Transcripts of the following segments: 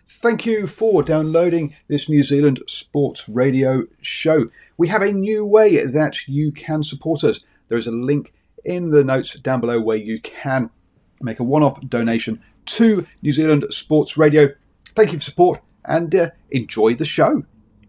Thank you for downloading this New Zealand Sports Radio show. We have a new way that you can support us. There is a link in the notes down below where you can make a one-off donation to New Zealand Sports Radio. Thank you for support and enjoy the show.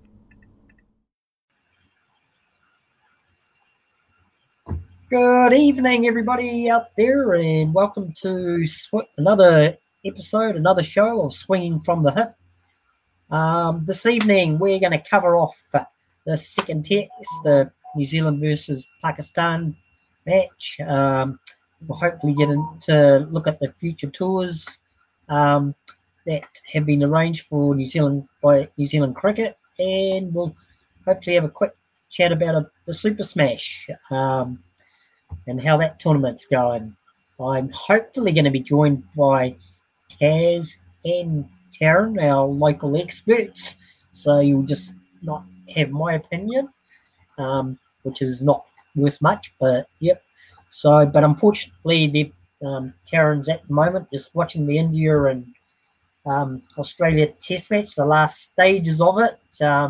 Good evening, everybody out there, and welcome to another episode, another show of Swinging from the Hip. This evening, we're going to cover off the second test, the New Zealand versus Pakistan match. We'll hopefully get into look at the future tours that have been arranged for New Zealand by New Zealand Cricket, and we'll hopefully have a quick chat about the Super Smash. And how that tournament's going. I'm hopefully going to be joined by Taz and Taryn, our local experts. So you'll just not have my opinion, which is not worth much, but yep. So, but unfortunately, Taryn's at the moment just watching the India and Australia test match, the last stages of it.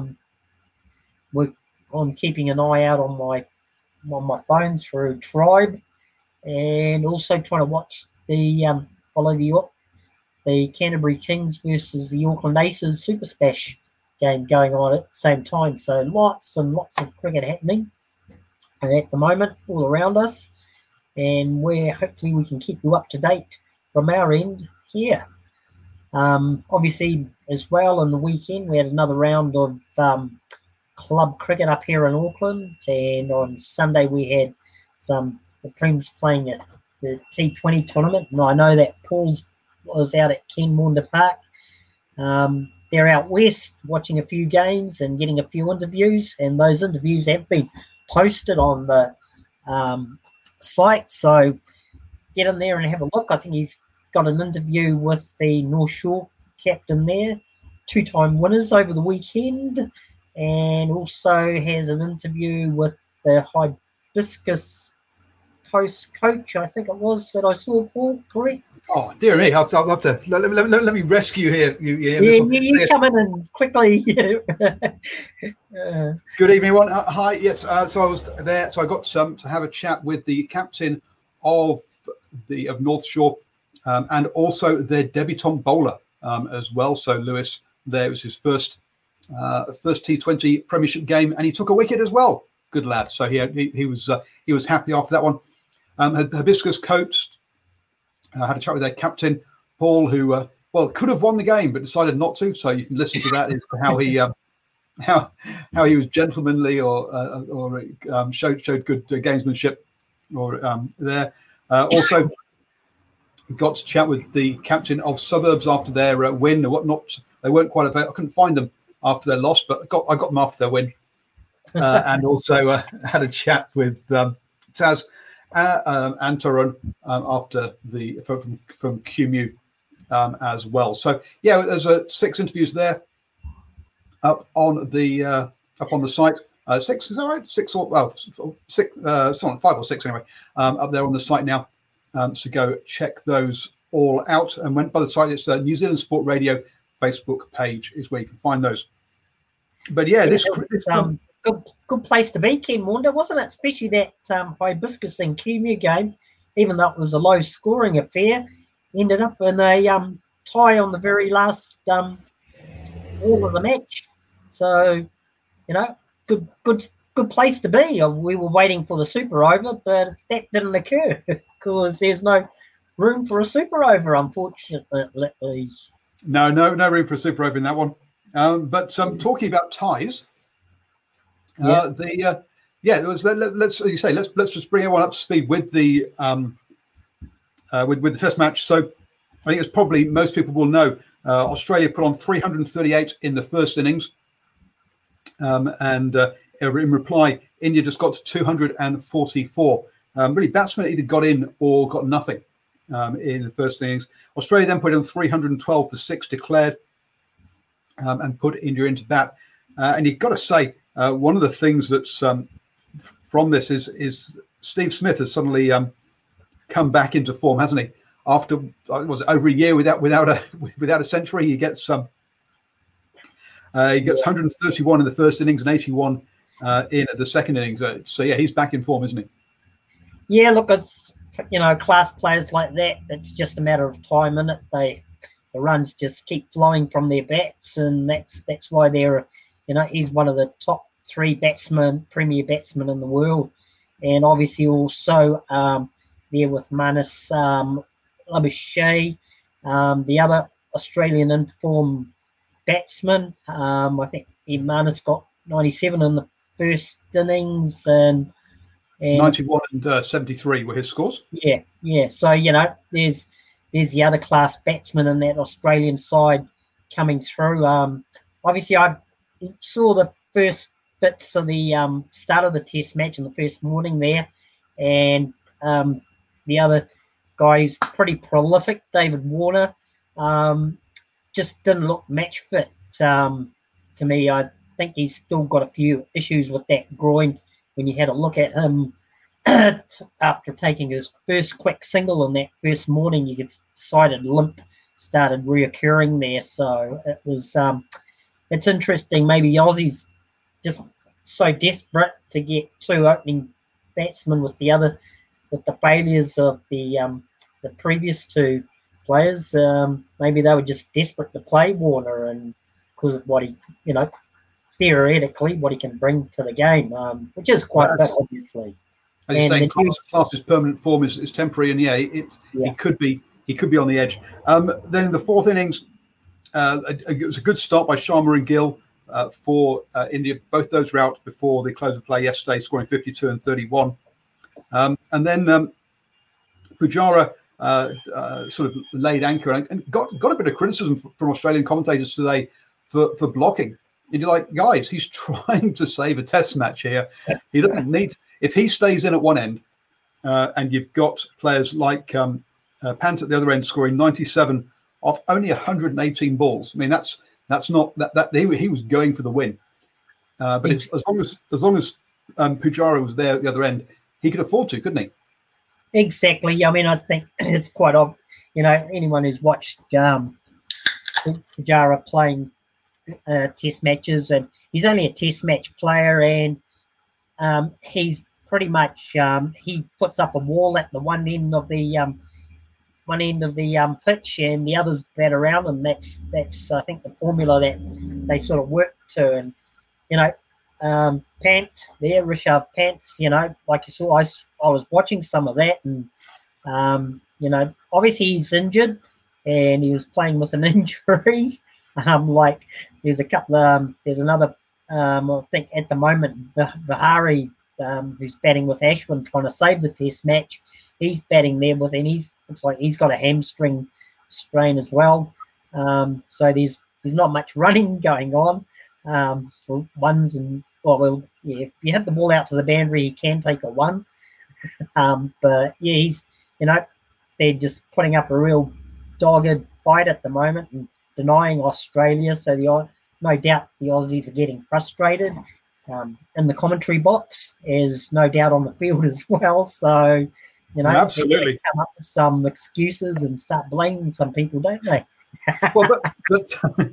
I'm keeping an eye out on my phone through Tribe, and also trying to watch follow the Canterbury Kings versus the Auckland Aces Super Smash game going on at the same time. So lots and lots of cricket happening at the moment all around us, and hopefully we can keep you up to date from our end here. Obviously, as well, on the weekend we had another round of club cricket up here in Auckland, and on Sunday we had the Prems playing at the T20 tournament, and I know that Paul's was out at Ken Maunda Park. They're out west watching a few games and getting a few interviews, and those interviews have been posted on the site, so get in there and have a look. I think he's got an interview with the North Shore captain there, two-time winners over the weekend, and also has an interview with the Hibiscus Coast coach, I think it was, that I saw, Paul, correct? Oh, dear me, I'll have to, let me rescue here. You come in and quickly. Good evening, everyone. Hi, yes, so I was there, so I got to have a chat with the captain of North Shore, and also their debutant bowler as well. So Lewis, there was his first T20 Premiership game, and he took a wicket as well. Good lad. So he was happy after that one. Hibiscus coached. Had a chat with their captain Paul, who could have won the game but decided not to. So you can listen to that as to how he how he was gentlemanly or showed good gamesmanship there. Also got to chat with the captain of Suburbs after their win or whatnot. They weren't quite available. I couldn't find them after their loss, but I got them after their win. And also had a chat with Taz and Tarun after from QMU as well. So yeah, there's 6 interviews there up on the site. 6, is that right? 6 or 6, 5 or 6 anyway. Up there on the site now. So go check those all out. And went by the site, it's New Zealand Sport Radio Facebook page is where you can find those. But yeah, this good place to be, Ken Maunda, wasn't it? Especially that Hibiscus and QMU game, even though it was a low scoring affair, ended up in a tie on the very last ball of the match. So, good place to be. We were waiting for the super over, but that didn't occur because there's no room for a super over, unfortunately. No room for a super over in that one. But talking about ties, let's just bring everyone up to speed with the with the Test match. So I think it's probably most people will know Australia put on 338 in the first innings, and in reply, India just got to 244. Really, batsmen either got in or got nothing in the first innings. Australia then put in 312 for 6 declared and put India into bat. And you've got to say, one of the things that's from this is Steve Smith has suddenly come back into form, hasn't he? After was it over a year without a century, he gets He gets 131 in the first innings and 81 in the second innings. So yeah, he's back in form, isn't he? Yeah, look, it's class players like that. It's just a matter of time, isn't it? The runs just keep flowing from their bats, and that's why they're, he's one of the top 3 premier batsmen in the world, and obviously also there with Marnus Labuschagne, the other Australian informed batsman. I think Marnus got 97 in the first innings, and 91 and 73 were his scores. Yeah. So, there's the other class batsmen in that Australian side coming through. Obviously, I saw the first bits of the start of the test match in the first morning there, and the other guy who's pretty prolific, David Warner, just didn't look match fit to me. I think he's still got a few issues with that groin. When you had a look at him after taking his first quick single in that first morning, you could decided limp started reoccurring there. So it was it's interesting. Maybe the Aussies just so desperate to get 2 opening batsmen with the failures of the previous 2 players. Maybe they were just desperate to play Warner, and because of what he, theoretically what he can bring to the game, which is quite good, obviously. As you're saying, class's permanent form is temporary, and he could be on the edge. Then in the fourth innings, it was a good start by Sharma and Gill for India. Both those were out before the close of play yesterday, scoring 52 and 31. And then Pujara sort of laid anchor and got a bit of criticism from Australian commentators today for blocking. And you're like, guys, he's trying to save a test match here. He doesn't need, if he stays in at one end, and you've got players like Pant at the other end scoring 97 off only 118 balls. I mean, that's not that he was going for the win. But it's, as long as Pujara was there at the other end, he could afford to, couldn't he? Exactly. I mean, I think it's quite obvious. Anyone who's watched Pujara playing test matches, and he's only a test match player, and he's pretty much he puts up a wall at the one end of the pitch, and the others bat around him. That's I think the formula that they sort of work to. And Pant there, Rishabh Pant, like you saw, I was watching some of that, and obviously he's injured, and he was playing with an injury. Like there's a couple. There's another. I think at the moment, Vihari, who's batting with Ashwin, trying to save the test match. He's batting there with, and it's like he's got a hamstring strain as well. So there's not much running going on. If you hit the ball out to the boundary, he can take a 1. But yeah, he's they're just putting up a real dogged fight at the moment and denying Australia. So no doubt the Aussies are getting frustrated in the commentary box, is no doubt on the field as well. So absolutely they come up with some excuses and start blaming some people, don't they? Well, but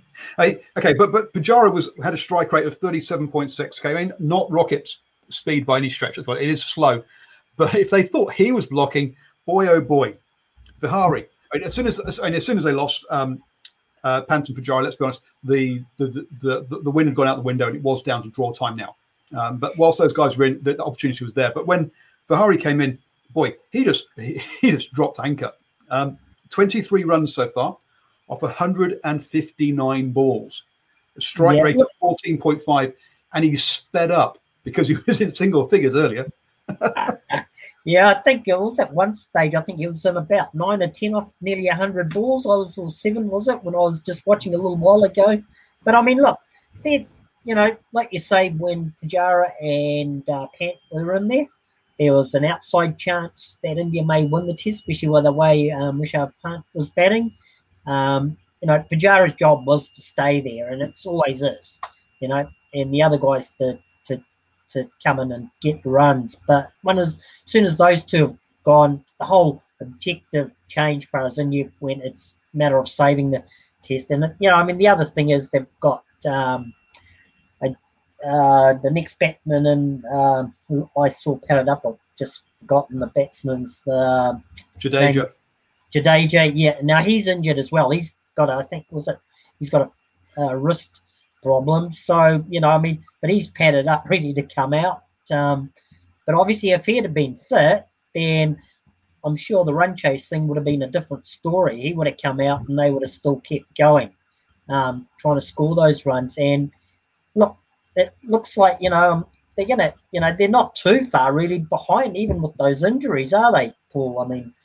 Pujara had a strike rate of 37.6. Okay, I mean, not rocket speed by any stretch. It is slow, but if they thought he was blocking, boy oh boy, Vihari. I mean, as soon as they lost Pant and Pujara, let's be honest, the win had gone out the window, and it was down to draw time now. But whilst those guys were in, the opportunity was there. But when Vihari came in, boy, he just dropped anchor. 23 runs so far off 159 balls, a strike rate of 14.5, and he sped up because he was in single figures earlier. Yeah, I think it was at one stage. I think it was in about 9 or 10 off nearly 100 balls. Or 7, was it, when I was just watching a little while ago? But I mean, look, they, like you say, when Pujara and Pant were in there was an outside chance that India may win the test, especially with the way Rishabh Pant was batting. Pujara's job was to stay there, and it's always is, and the other guys to come in and get the runs. But as soon as those two have gone, the whole objective changed for us India when it's a matter of saving the test. And the other thing is they've got the next batsman who I saw padded up. I've just forgotten the batsman's Jadeja. Jadeja, yeah. Now he's injured as well. He's got, he's got a wrist problem. So, but he's padded up, ready to come out. But obviously, if he had been fit, then I'm sure the run chase thing would have been a different story. He would have come out and they would have still kept going, trying to score those runs. And look, it looks like, they're going to, they're not too far really behind, even with those injuries, are they, Paul? I mean,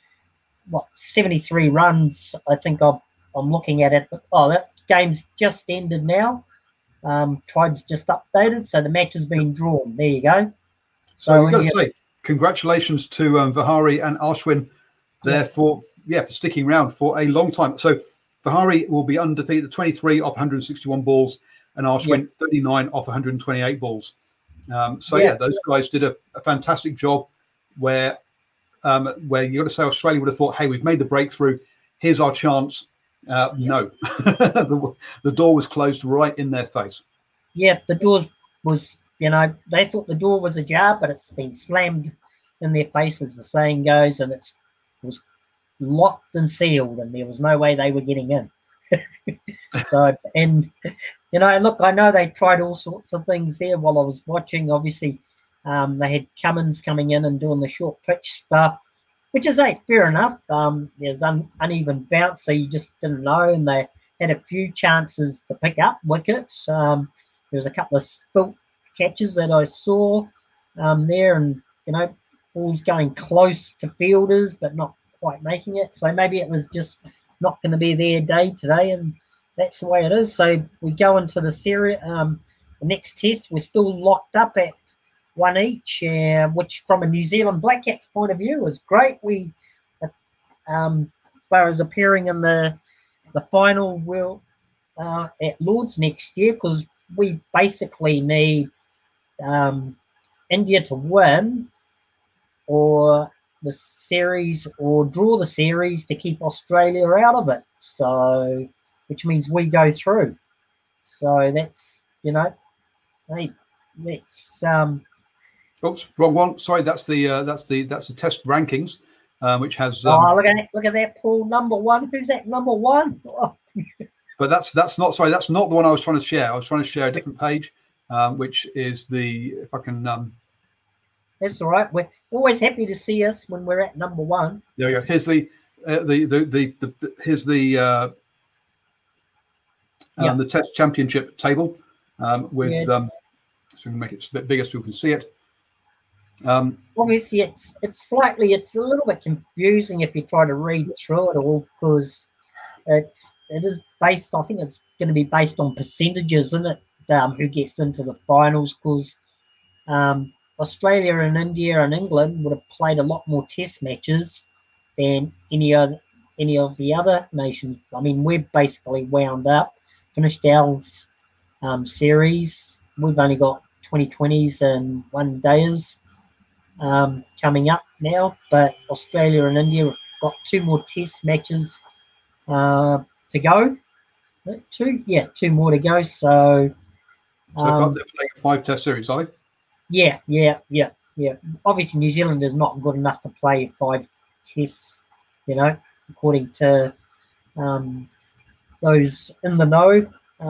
73 runs, I think I'm looking at it. Oh, that game's just ended now. Tribe's just updated, so the match has been drawn. There you go. So we've got to say, congratulations to Vihari and Ashwin there for sticking around for a long time. So Vihari will be undefeated, 23 off 161 balls, and Ashwin 39 off 128 balls. Those guys did a fantastic job where you got to say Australia would have thought, hey, we've made the breakthrough. Here's our chance. No, the door was closed right in their face. Yeah, the door was, they thought the door was ajar, but it's been slammed in their face, as the saying goes, and it was locked and sealed, and there was no way they were getting in. So, and, look, I know they tried all sorts of things there while I was watching. Obviously, they had Cummins coming in and doing the short pitch stuff, which is fair enough. There's uneven bounce, so you just didn't know, and they had a few chances to pick up wickets. There was a couple of spilt catches that I saw there, and balls going close to fielders but not quite making it. So maybe it was just not going to be their day today, and that's the way it is. So we go into the series. The next test, we're still locked up at one each, which from a New Zealand Black Caps point of view is great. We, as far as appearing in the final, will at Lords next year, because we basically need India to win or the series or draw the series to keep Australia out of it. So, which means we go through. So that's let's. Oops, wrong one. Sorry, that's the test rankings, which has. Look at that, Paul. Number one. Who's that number one? Oh. But that's not the one I was trying to share. I was trying to share a different page, which is if I can. That's all right. We're always happy to see us when we're at number one. There we go. Here's the Test Championship table with. So we can make it a bit bigger so we can see it. Obviously, it's a little bit confusing if you try to read through it all, because it is based. I think it's going to be based on percentages, isn't it? Who gets into the finals? Because Australia and India and England would have played a lot more Test matches than any of the other nations. I mean, we're basically wound up, finished our series. We've only got 2020s and one dayers coming up now, but Australia and India have got two more Test matches to go. Two more to go. So they're playing a 5 Test series, are they? Yeah. Obviously, New Zealand is not good enough to play 5 Tests, according to those in the know.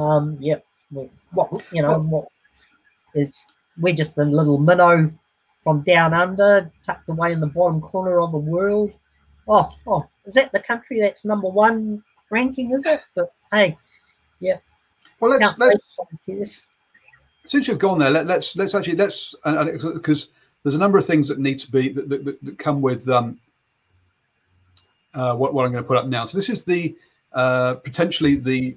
We're just a little minnow from down under, tucked away in the bottom corner of the world. Oh, is that the country that's number one ranking? Is it? But hey, yeah. Well, let's since you've gone there, let's because there's a number of things that need to be that come with what I'm going to put up now. So this is the potentially the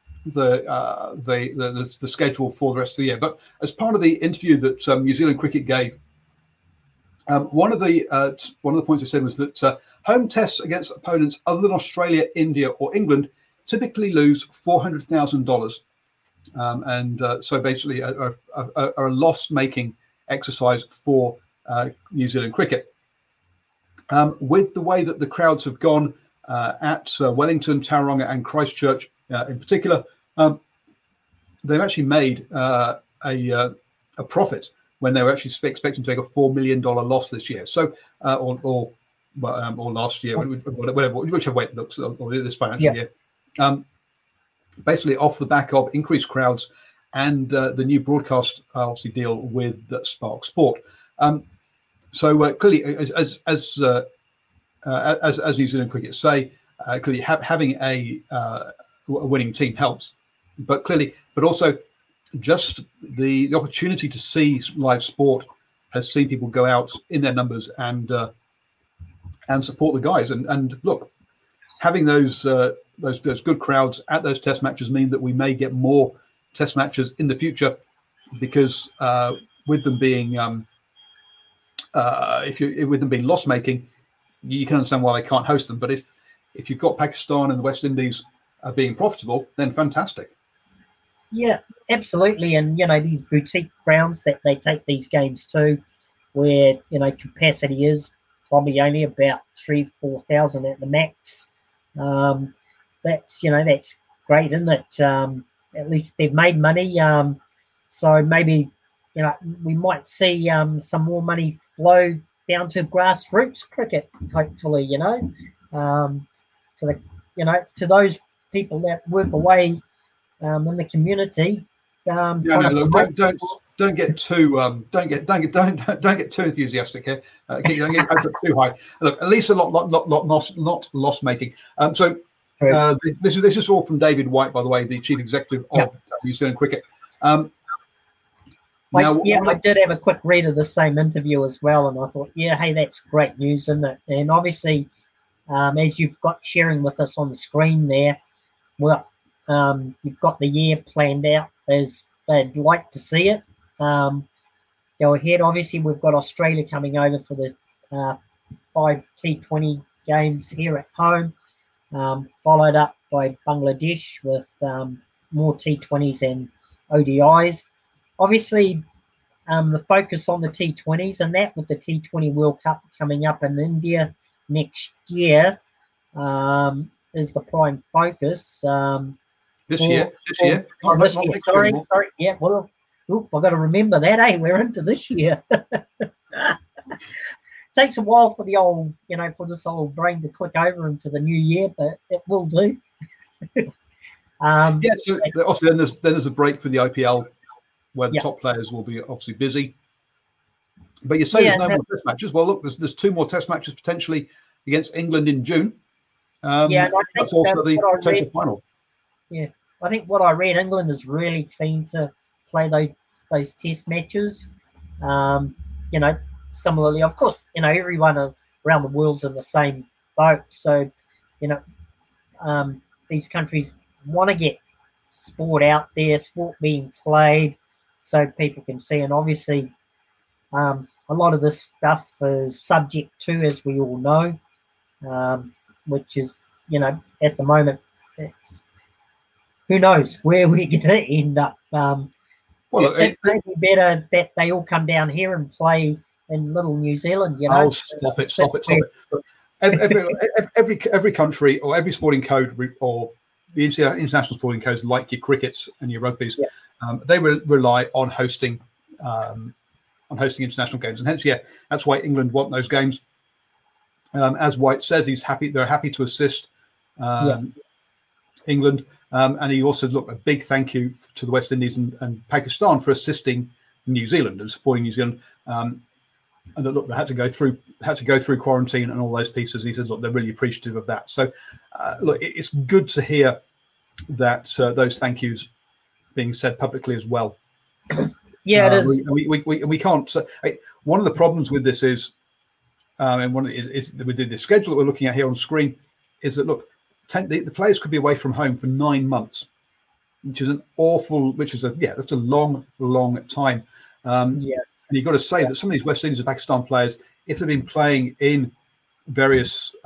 schedule for the rest of the year. But as part of the interview that New Zealand Cricket gave, one of the points they said was that home tests against opponents other than Australia, India, or England typically lose $400,000. So basically are a loss-making exercise for New Zealand cricket. With the way that the crowds have gone at Wellington, Tauranga and Christchurch in particular, they've actually made a profit when they were actually expecting to take a $4 million loss this year. So, or last year, whatever, whichever way it looks, or this financial year. Basically, off the back of increased crowds and the new broadcast obviously deal with Spark Sport. So clearly, as New Zealand cricket say, clearly having a winning team helps, but also just the opportunity to see live sport has seen people go out in their numbers and support the guys. And look, having those good crowds at those test matches mean that we may get more test matches in the future, because with them being with them being loss making, you can understand why they can't host them. But if you've got Pakistan and the West Indies being profitable, then fantastic. Yeah, absolutely. And, these boutique grounds that they take these games to, where, capacity is probably only about 3,000-4,000 at the max. That's great, isn't it? At least they've made money. So maybe, we might see some more money flow down to grassroots cricket, hopefully, to those people that work away in the community. Don't get too enthusiastic here. Don't get too high. Look, at least not loss making. This is all from David White, by the way, the chief executive of New Zealand Cricket. I did have a quick read of the same interview as well, and I thought, hey, that's great news, isn't it? And obviously, as you've got sharing with us on the screen there, well, you've got the year planned out as they'd like to see it. Go ahead. Obviously, we've got Australia coming over for the 5 T20 games here at home, followed up by Bangladesh with more T20s and ODIs. Obviously, the focus on the T20s, and that with the T20 World Cup coming up in India next year, is the prime focus. This year. Sorry. Yeah, well, I've got to remember that. Hey, we're into this year. Takes a while for the old, for this old brain to click over into the new year, but it will do. So obviously then there's a break for the IPL, where the top players will be obviously busy. But you say there's no more test matches. Well, look, there's 2 more test matches potentially against England in June. That's also the potential final. Yeah, I think what I read, England is really keen to play those test matches. Similarly, of course, everyone around the world's in the same boat. So, these countries want to get sport out there, sport being played, so people can see. And obviously, a lot of this stuff is subject to, as we all know, which is, at the moment, it's who knows where we're going to end up. It may be better that they all come down here and play in little New Zealand. Oh, stop it! Every country or every sporting code or the international sporting codes, like your crickets and your rugbies, they rely on hosting international games, and hence, that's why England want those games. As White says, they're happy to assist England. And he also said, look, a big thank you to the West Indies and Pakistan for assisting New Zealand and supporting New Zealand. And that, look, they had to go through quarantine and all those pieces. He says, look, they're really appreciative of that. So, look, it's good to hear that those thank yous being said publicly as well. Yeah, it is. We can't. One of the problems with this is, and one is with the schedule that we're looking at here on screen, is that look. The players could be away from home for 9 months, that's a long time. And you've got to say that some of these West Indies and Pakistan players, if they've been playing in various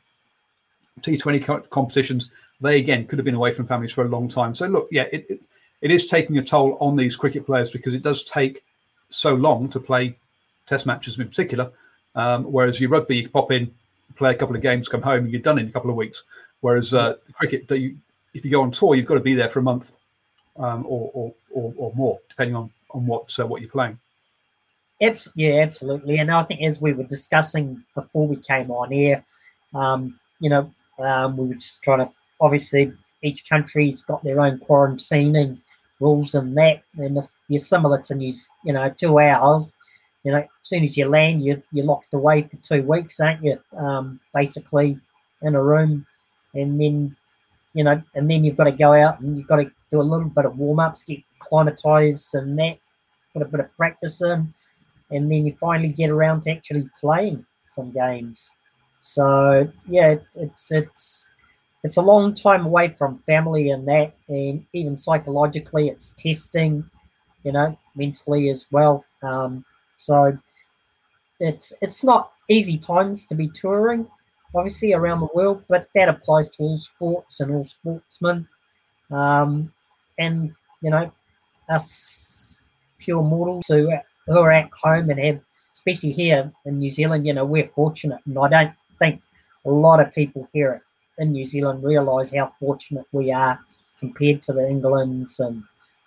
T20 competitions, they again could have been away from families for a long time. So look, it is taking a toll on these cricket players, because it does take so long to play test matches in particular. Whereas your rugby, you can pop in, play a couple of games, come home, and you're done in a couple of weeks. Whereas cricket, if you go on tour, you've got to be there for a month. or more, depending on what you're playing. Yeah, absolutely. And I think as we were discussing before we came on air, we were just trying to, obviously, each country's got their own quarantining rules and that. And if you're similar to 2 hours, as soon as you land, you're locked away for 2 weeks, aren't you? Basically in a room. And then, you've got to go out and you've got to do a little bit of warm-ups, get acclimatized and that, put a bit of practice in. And then you finally get around to actually playing some games. So yeah, it's a long time away from family and that, and even psychologically, it's testing, mentally as well. So it's not easy times to be touring, obviously around the world, but that applies to all sports and all sportsmen. And us pure mortals who are at home and have, especially here in New Zealand, we're fortunate. And I don't think a lot of people here in New Zealand realise how fortunate we are compared to the Englands and,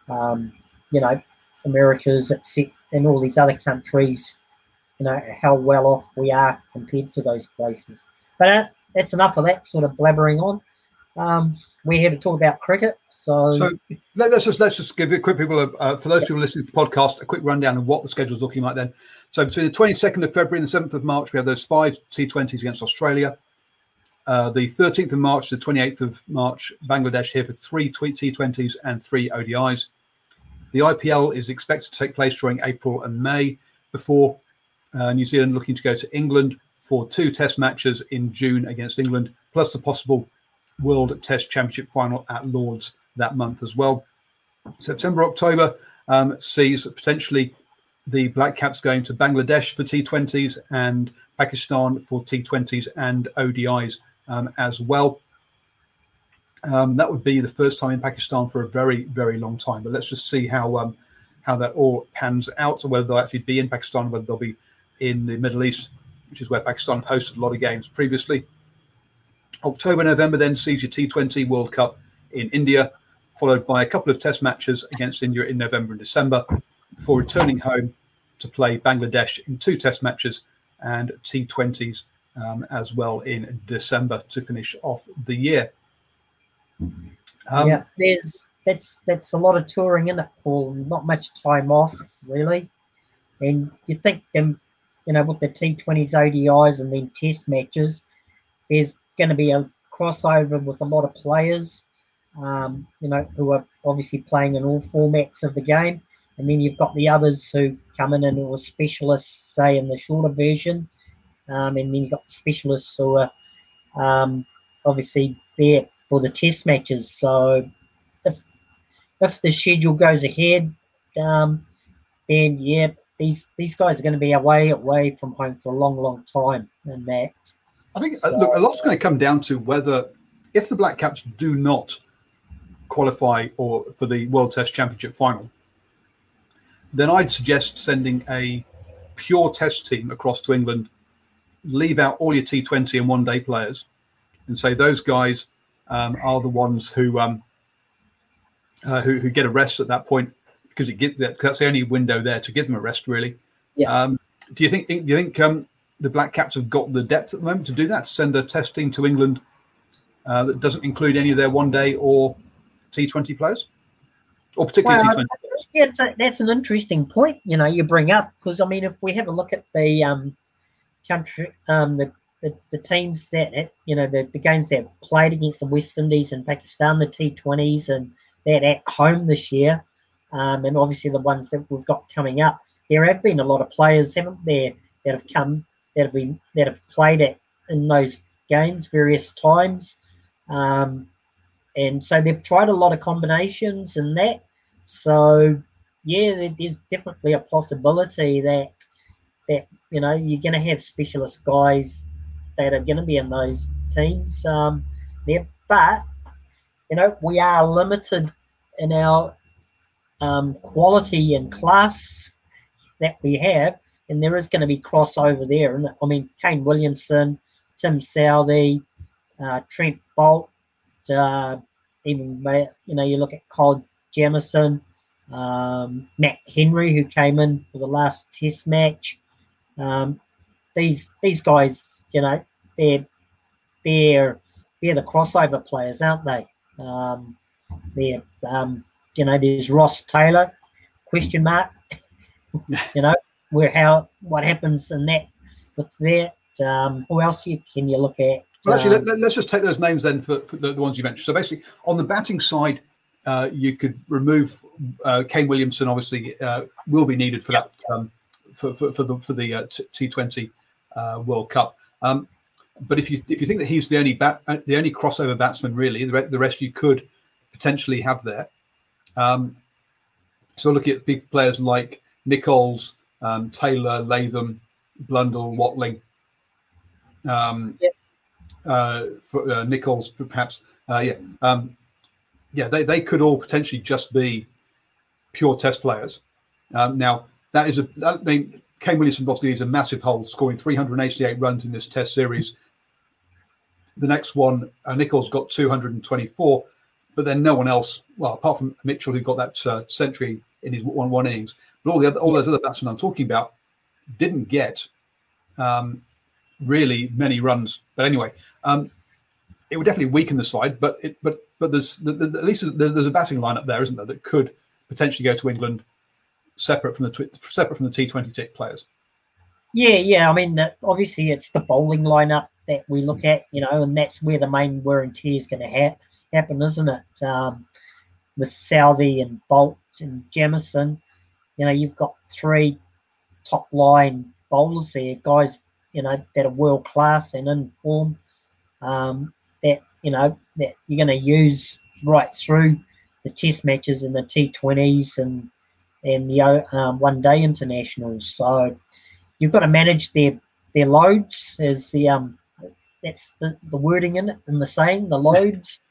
Americas, and all these other countries, how well off we are compared to those places. But that's enough of that sort of blabbering on. We're here to talk about cricket. So let's just give quick people for those people listening to the podcast a quick rundown of what the schedule is looking like then. So between the 22nd of February and the 7th of March, we have those 5 T20s against Australia. The 13th of March to the 28th of March, Bangladesh here for 3 T20s and 3 ODIs. The IPL is expected to take place during April and May before New Zealand looking to go to England for 2 test matches in June against England, plus the possible World Test Championship final at Lord's that month as well. September, October sees potentially the Black Caps going to Bangladesh for T20s and Pakistan for T20s and ODIs as well. That would be the first time in Pakistan for a very, very long time. But let's just see how that all pans out, or whether they'll actually be in Pakistan, whether they'll be in the Middle East, which is where Pakistan have hosted a lot of games previously. October, November then sees your T20 World Cup in India, followed by a couple of test matches against India in November and December, before returning home to play Bangladesh in 2 test matches and T20s as well in December to finish off the year. That's a lot of touring in it, Paul. Not much time off, really. And you think them, with the T20s, ODIs, and then test matches, there's going to be a crossover with a lot of players, who are obviously playing in all formats of the game. And then you've got the others who come in and who are specialists, say, in the shorter version. And then you've got the specialists who are obviously there for the test matches. So if the schedule goes ahead, then, yeah, these guys are going to be away from home for a long, long time. And that, I think, look, a lot's going to come down to whether, if the Black Caps do not qualify or for the World Test Championship final, then I'd suggest sending a pure test team across to England, leave out all your T20 and one-day players, and say those guys are the ones who get a rest at that point, because that's the only window there to give them a rest, really. Yeah. Do you think the Black Caps have got the depth at the moment to do that, to send a test team to England that doesn't include any of their one-day or T20 players, or particularly T20 players? Yeah, that's an interesting point, you bring up, because, if we have a look at the country, the teams that, the games that played against the West Indies and Pakistan, the T20s, and that at home this year, and obviously the ones that we've got coming up, there have been a lot of players, haven't there, that have played in those games various times, and so they've tried a lot of combinations and that. So yeah, there's definitely a possibility that you're going to have specialist guys that are going to be in those teams there, but we are limited in our quality and class that we have. And there is going to be crossover there. And Kane Williamson, Tim Southee, Trent Boult, even, you look at Jamieson, Matt Henry, who came in for the last Test match. These guys, they're the crossover players, aren't they? There's Ross Taylor, question mark. What happens in that with that? Who else can you look at? Well, actually, let's just take those names then for the ones you mentioned. So basically, on the batting side, you could remove Kane Williamson. Obviously, will be needed for that for the T20 World Cup. But if you think that he's the only crossover batsman, really, the rest you could potentially have there. So looking at players like Nichols, Taylor, Latham, Blundell, Watling. For Nichols, perhaps, they could all potentially just be pure Test players. Now, Kane Williamson obviously is a massive hold, scoring 388 runs in this Test series. The next one, Nichols got 224, but then no one else, well, apart from Mitchell, who got that century in his one innings, but all those other batsmen I'm talking about didn't get really many runs. But anyway, it would definitely weaken the side. But there's at least there's a batting lineup there, isn't there, that could potentially go to England separate from the T20 players. Yeah. I mean, obviously it's the bowling lineup that we look at, and that's where the main wear and tear is going to happen, isn't it? With Southey and Bolt and Jamieson, you've got three top line bowlers there, guys, that are world class and in form, that you're going to use right through the Test matches and the T20s and the one day internationals. So you've got to manage their loads, as that's the wording in it, in the saying, the loads.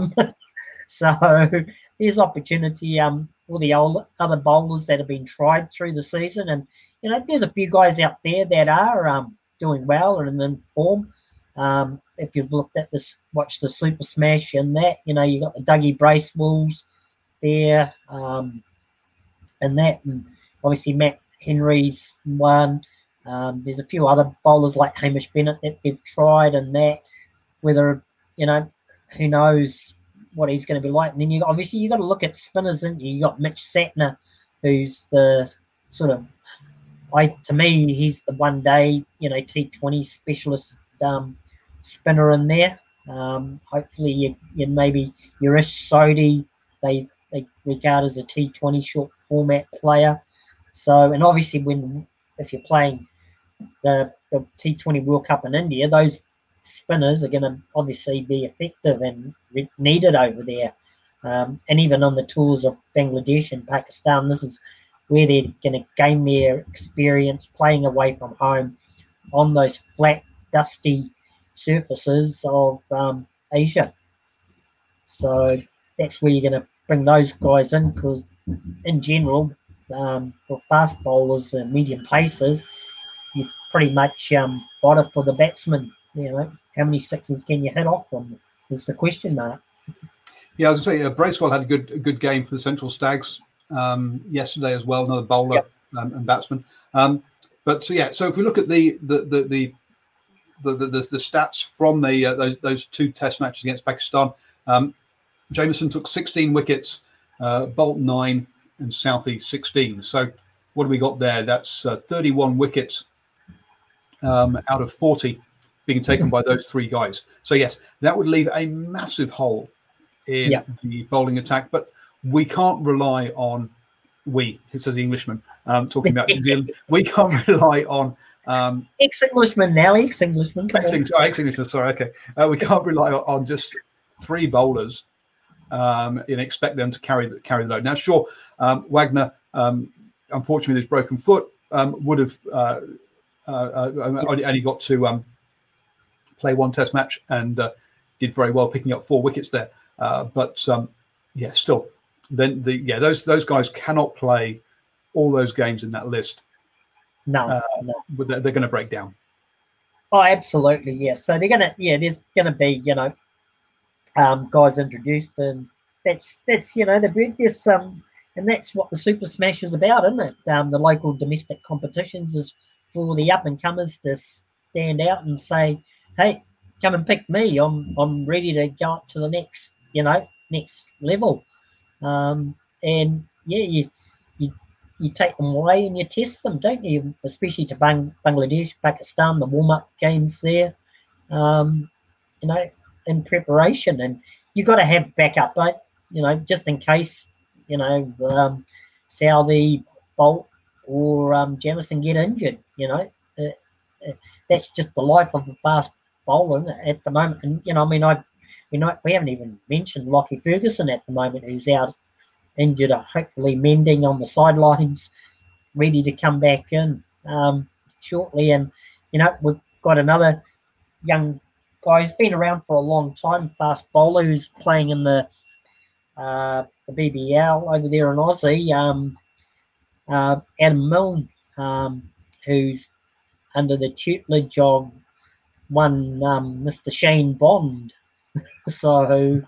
So there's opportunity for the other bowlers that have been tried through the season, and there's a few guys out there that are doing well and in form. If you've watched the Super Smash and that, you got the Dougie Bracewells there, and obviously Matt Henry's one. There's a few other bowlers like Hamish Bennett that they've tried, and that, whether who knows what he's going to be like. And then you got to look at spinners, and you got Mitch Satner, who's the sort of, to me, he's the one day T20 specialist spinner in there. Hopefully you maybe Yurish Sodhi they regard as a T20 short format player. So, and obviously if you're playing the T20 World Cup in India, those spinners are going to obviously be effective and needed over there. And even on the tours of Bangladesh and Pakistan, this is where they're going to gain their experience playing away from home on those flat, dusty surfaces of Asia. So that's where you're going to bring those guys in, because in general, for fast bowlers and medium pacers, you pretty much bought it for the batsman. How many sixes can you hit off them is the question mark. Yeah, I was going to say, Bracewell had a good game for the Central Stags yesterday as well, another bowler and batsman. So if we look at the stats from those two Test matches against Pakistan, Jamieson took 16 wickets, Bolt 9, and Southey 16. So what do we got there? That's 31 wickets out of 40 being taken by those three guys. So yes, that would leave a massive hole in the bowling attack, but we can't rely on it says the Englishman, talking about New Zealand. We can't rely on ex-Englishman, sorry, okay. We can't rely on just three bowlers and expect them to carry the load. Now, sure, Wagner, unfortunately, with his broken foot, would have only got to play one Test match and did very well, picking up 4 wickets there. But still, then those guys cannot play all those games in that list. No. They're going to break down. Oh, absolutely, yeah. So they're going to, there's going to be, guys introduced, and that's there's and that's what the Super Smash is about, isn't it? The local domestic competitions is for the up and comers to stand out and say, "Hey, come and pick me. I'm ready to go up to the next level." And yeah, you take them away and you test them, don't you? Especially to Bangladesh, Pakistan, the warm up games there. In preparation, and you got to have backup, but just in case, Southey, Bolt, or Jamison get injured. That's just the life of a fast bowler at the moment. And we haven't even mentioned Lockie Ferguson at the moment, who's out injured, hopefully mending on the sidelines, ready to come back in shortly. And we've got another young guy who's been around for a long time, fast bowler, who's playing in the BBL over there in Aussie, Adam Milne, who's under the tutelage of one Mr. Shane Bond. So,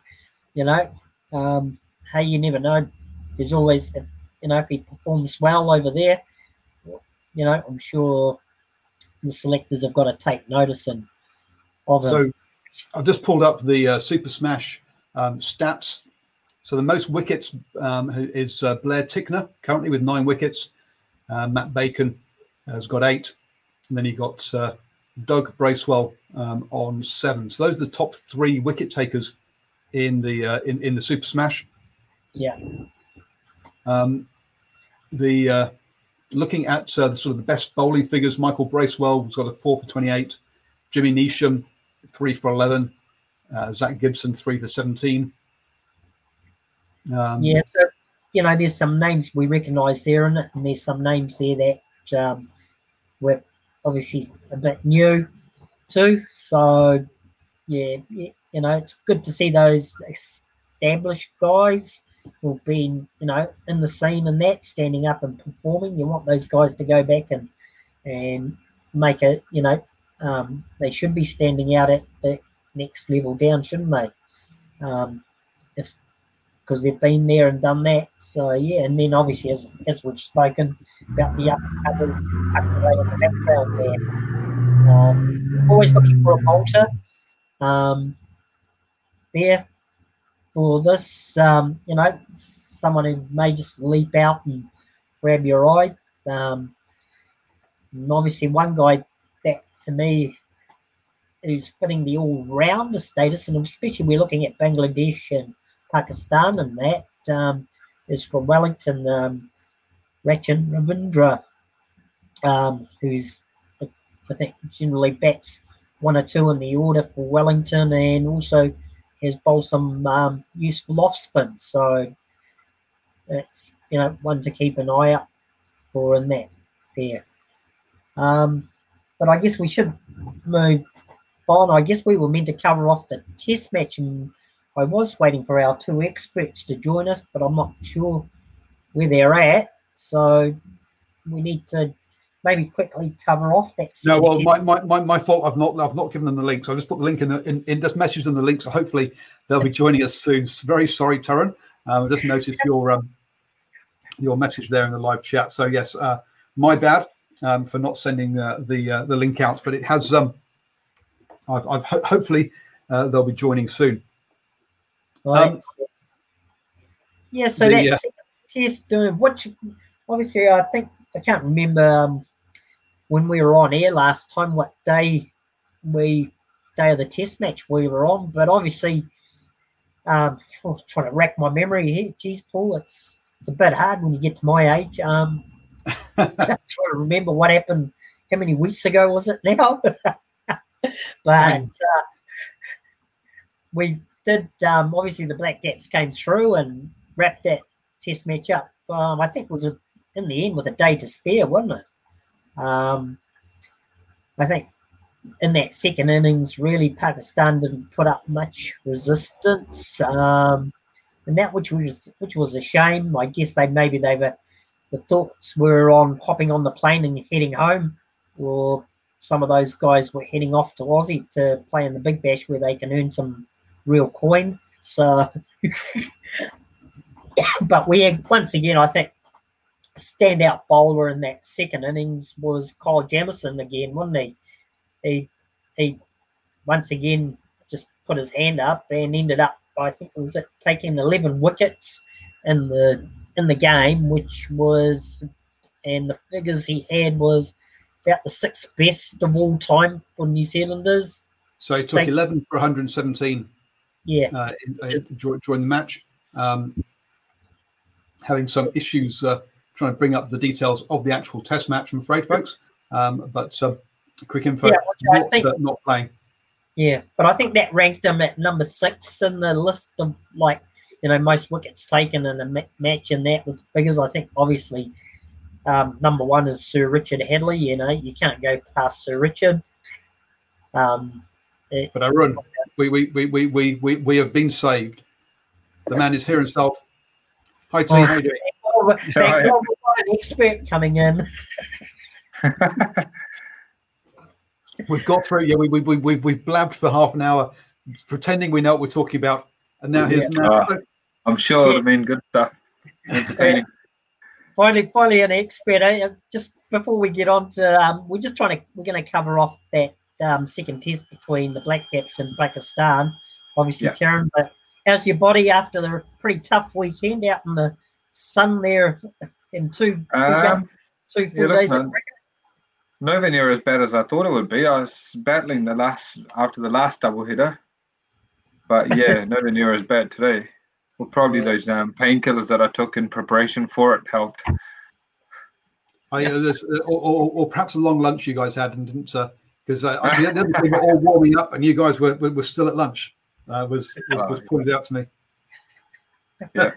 hey, you never know. There's always, if he performs well over there, I'm sure the selectors have got to take notice of him. So I've just pulled up the Super Smash stats. So the most wickets is Blair Tickner, currently with 9 wickets. Matt Bacon has got 8. And then you got Doug Bracewell on 7. So those are the top 3 wicket takers in the Super Smash. Yeah. Looking at the sort of the best bowling figures, Michael Bracewell has got a 4 for 28. Jimmy Neesham, 3 for 11. Zach Gibson, 3 for 17. So there's some names we recognise there in it, and there's some names there that we're obviously a bit new too. So yeah, it's good to see those established guys who've been in the scene and that standing up and performing. You want those guys to go back and make it. They should be standing out at the next level down, shouldn't they? Because they've been there and done that. So yeah, and then obviously as we've spoken about the up-and-comers tucked away in the background there. Always looking for a bolter there for this. Someone who may just leap out and grab your eye. And obviously one guy that to me who's fitting the all-rounder status, and especially we're looking at Bangladesh and Pakistan and that, is from Wellington, Rachin Ravindra, who's, I think, generally bats 1 or 2 in the order for Wellington, and also has bowled some useful off spin. So it's one to keep an eye out for in that there. But I guess we should move on. I guess we were meant to cover off the test match, and I was waiting for our 2 experts to join us, but I'm not sure where they're at. So we need to maybe quickly cover off that. No, well, my fault. I've not given them the link. So I just put the link in just message them the link. So hopefully they'll be joining us soon. Very sorry, Taran. I just noticed your message there in the live chat. So yes, my bad for not sending the link out, but it has. I've hopefully they'll be joining soon. Right. So that test doing what? Obviously, I think I can't remember when we were on air last time what day of the test match we were on, but obviously, I was trying to rack my memory here. Geez, Paul, it's a bit hard when you get to my age. Trying to remember what happened. How many weeks ago was it now? But we did. Obviously, the Black Caps came through and wrapped that test match up. I think it was in the end with a day to spare, wasn't it? I think in that second innings, really, Pakistan didn't put up much resistance, and that which was a shame. I guess the thoughts were on hopping on the plane and heading home, or some of those guys were heading off to Aussie to play in the Big Bash where they can earn some real coin. So But we had, once again, I think, standout bowler in that second innings was Kyle Jamieson again, wasn't he? He once again just put his hand up and ended up, I think it was taking 11 wickets in the game, which was, and the figures he had was about the sixth best of all time for New Zealanders. So he took 11 for 117. Yeah, during the match. Having some issues trying to bring up the details of the actual Test match, I'm afraid, folks. But quick info: not playing. Yeah, but I think that ranked him at number 6 in the list of most wickets taken in a match. And that with figures, I think obviously number 1 is Sir Richard Hadlee. You can't go past Sir Richard. But Arun, we have been saved. The man is here himself. Hi, team. How you doing? Thank God we've got an expert coming in. We've got through. Yeah, we've blabbed for half an hour, pretending we know what we're talking about, and now here's I'm sure it'll mean good stuff. Entertaining. Finally, an expert. Just before we get on to, we're going to cover off that second test between the Black Caps and Pakistan. Obviously, Taryn, but how's your body after the pretty tough weekend out in the sun there in two full days of cricket? Nowhere near as bad as I thought it would be. I was battling after the last double hitter, but yeah, nowhere near as bad today. Well, probably those painkillers that I took in preparation for it helped. Or perhaps a long lunch you guys had and didn't, because the other thing were all warming up and you guys were still at lunch. Was pointed out to me. Yeah.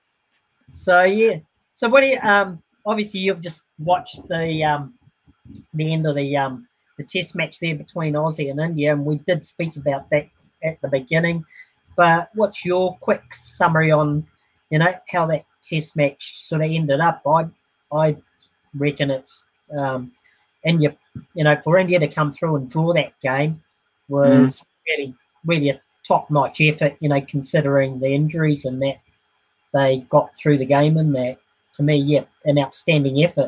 So what do you? Obviously, you've just watched the end of the Test match there between Aussie and India, and we did speak about that at the beginning. But what's your quick summary on, how that Test match sort of ended up? I reckon it's India. For India to come through and draw that game was really a top-notch effort. Considering the injuries and that they got through the game, and that, to me, an outstanding effort.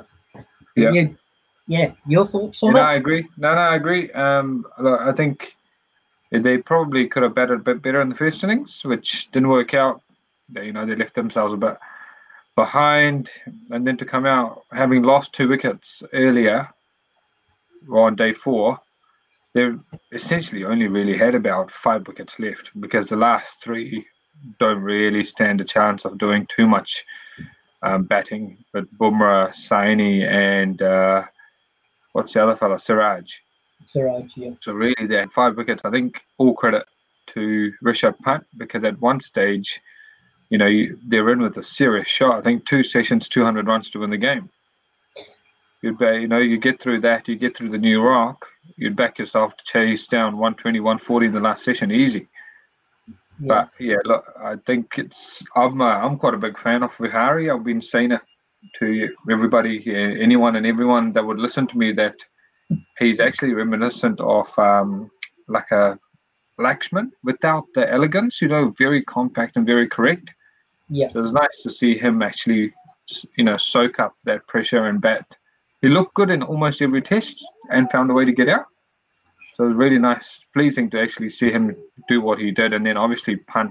Your thoughts on it? I agree. I agree. I think they probably could have batted a bit better in the first innings, which didn't work out. They left themselves a bit behind, and then to come out having lost 2 wickets earlier on day 4, they essentially only really had about 5 wickets left, because the last 3 don't really stand a chance of doing too much batting. But Bumrah, Saini, and what's the other fella? Siraj, yeah. So really, they had 5 wickets. I think all credit to Rishabh Pant, because at one stage, they're in with a serious shot. I think 2 sessions, 200 runs to win the game. You get through that, you get through the New Rock, you'd back yourself to chase down 120, 140 in the last session easy. Yeah. But look, I think I'm quite a big fan of Vihari. I've been saying it to everybody, anyone and everyone that would listen to me, that he's actually reminiscent of like a Lakshman without the elegance. Very compact and very correct. Yeah. So it's nice to see him actually, soak up that pressure and bat. He looked good in almost every test and found a way to get out. So it was really nice, pleasing to actually see him do what he did. And then obviously Pant.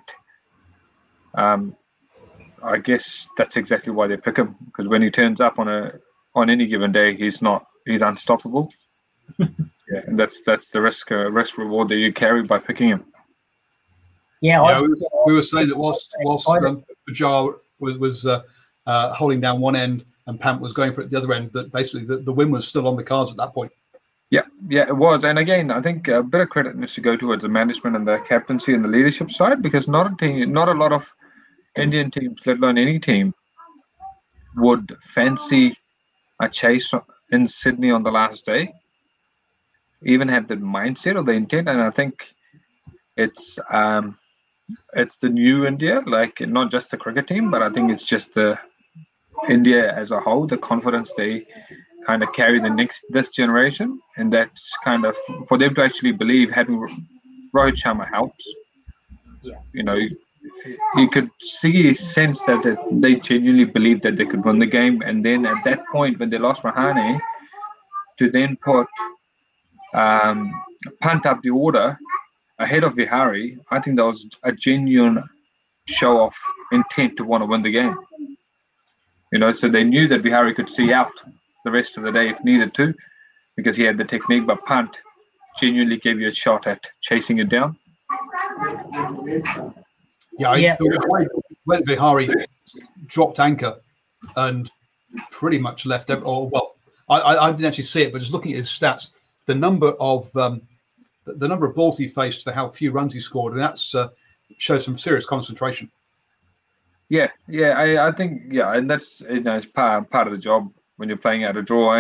I guess that's exactly why they pick him, because when he turns up on any given day, he's unstoppable. Yeah, and that's the risk reward that you carry by picking him. Yeah, we were saying that whilst Pujar was holding down one end and Pant was going for it at the other end, that basically the win was still on the cards at that point. Yeah, it was. And again, I think a bit of credit needs to go towards the management and the captaincy and the leadership side, because not a lot of Indian teams, let alone any team, would fancy a chase in Sydney on the last day, even have the mindset or the intent. And I think it's the new India, like not just the cricket team, but I think it's just the India as a whole, the confidence they kind of carry this generation, and that's kind of for them to actually believe having Rohit Sharma helps. Yeah. you could sense that they genuinely believed that they could win the game. And then at that point, when they lost Rahane, to then put punt up the order ahead of Vihari, I think that was a genuine show of intent to want to win the game. So they knew that Vihari could see out the rest of the day if needed to, because he had the technique, but punt genuinely gave you a shot at chasing it down. Yeah, when Vihari dropped anchor and pretty much left, I didn't actually see it, but just looking at his stats, the number of balls he faced for how few runs he scored, and that's shows some serious concentration. I think and that's it's part of the job when you're playing out a draw.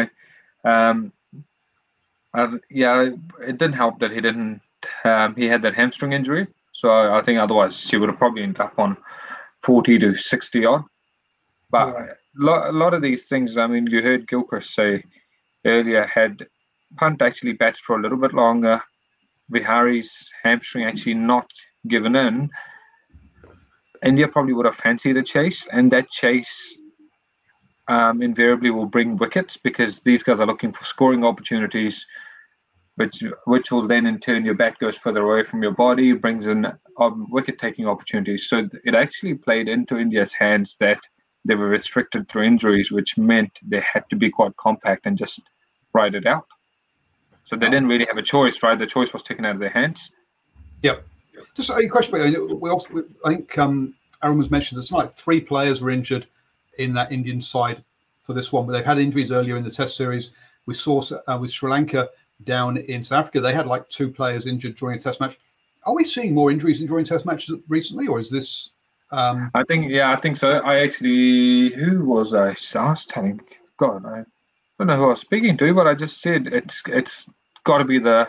It didn't help that he didn't. He had that hamstring injury, so I think otherwise he would have probably ended up on 40 to 60 odd. But a lot of these things, I mean, you heard Gilchrist say earlier, had punt actually batted for a little bit longer, Vihari's hamstring actually not given in, India probably would have fancied a chase, and that chase invariably will bring wickets, because these guys are looking for scoring opportunities, which will then in turn, your bat goes further away from your body, brings in wicket-taking opportunities. So it actually played into India's hands that they were restricted through injuries, which meant they had to be quite compact and just ride it out. So they didn't really have a choice, right? The choice was taken out of their hands. Yep. Just a question for you. I think Aaron was mentioned that something like 3 players were injured in that Indian side for this one, but they've had injuries earlier in the Test series. We saw with Sri Lanka down in South Africa, they had like 2 players injured during a Test match. Are we seeing more injuries during Test matches recently, or is this? I think so. I actually, who was I? I was telling, God, I don't know who I was speaking to, but I just said it's got to be the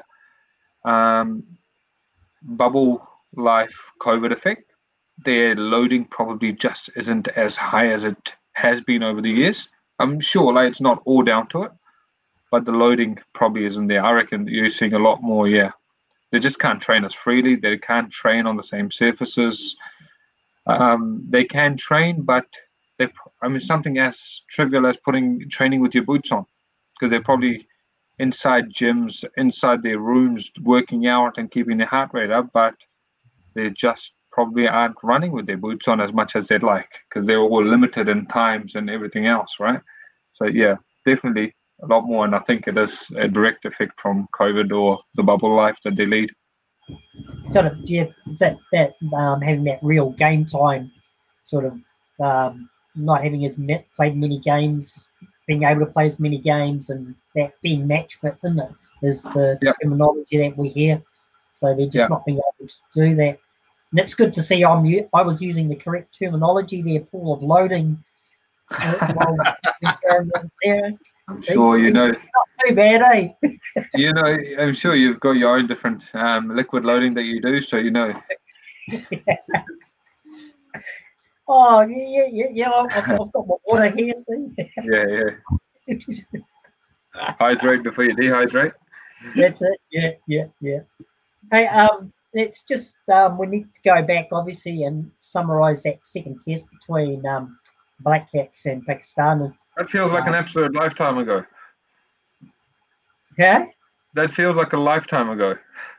bubble life COVID effect. Their loading probably just isn't as high as it has been over the years. I'm sure it's not all down to it, but the loading probably isn't there. I reckon you're seeing a lot more, They just can't train as freely. They can't train on the same surfaces. They can train, but something as trivial as training with your boots on, because they're probably inside gyms, inside their rooms, working out and keeping their heart rate up, but they just probably aren't running with their boots on as much as they'd like, because they're all limited in times and everything else, right? So definitely a lot more, and I think it is a direct effect from COVID or the bubble life that they lead. Sort of, is that having that real game time, sort of not having played many games, being able to play as many games, and that being match fit, isn't it? Is the terminology that we hear. So they're just not being able to do that. And it's good to see I was using the correct terminology there, Paul, of loading. I'm sure you know. Not too bad, eh? I'm sure you've got your own different liquid loading that you do, so you know. Oh, yeah. I've got my water here, see? Hydrate before you dehydrate. That's it. Yeah. Hey, it's just we need to go back, obviously, and summarise that second test between Black Caps and Pakistan. That feels like an absolute lifetime ago. Yeah? That feels like a lifetime ago.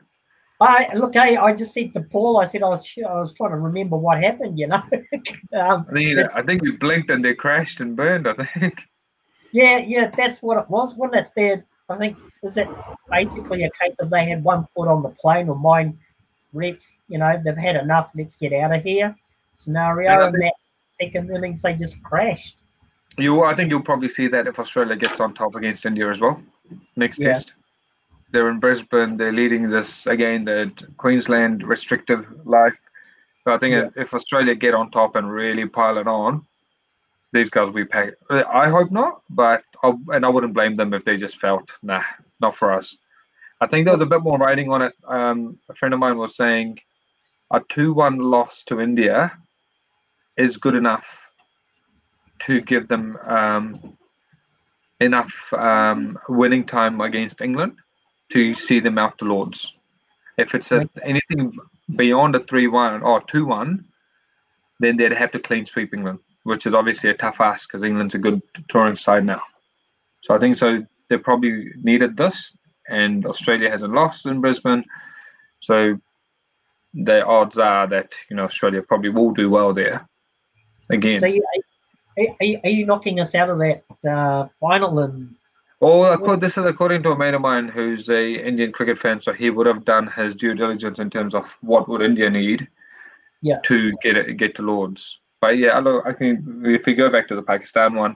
I just said to Paul, I said I was trying to remember what happened, I think we blinked and they crashed and burned, I think. Yeah, that's what it was, wasn't it? Bad. I think, is it basically a case of they had one foot on the plane, or mine, they've had enough, let's get out of here scenario, and that second innings they just crashed. I think you'll probably see that if Australia gets on top against India as well, next test. They're in Brisbane, they're leading this, again, the Queensland restrictive life. So I think if Australia get on top and really pile it on, these guys will be packed. I hope not, but I wouldn't blame them if they just felt, nah, not for us. I think there was a bit more writing on it. A friend of mine was saying a 2-1 loss to India is good enough to give them enough winning time against England to see them out to Lords. If it's anything beyond a 3-1 or 2-1, then they'd have to clean sweep England, which is obviously a tough ask because England's a good touring side now. So I think they probably needed this, and Australia hasn't lost in Brisbane, so the odds are that Australia probably will do well there again. So are you knocking us out of that final? And this is according to a mate of mine who's a Indian cricket fan, so he would have done his due diligence in terms of what would India need to get to Lords. But yeah, I think if we go back to the Pakistan one,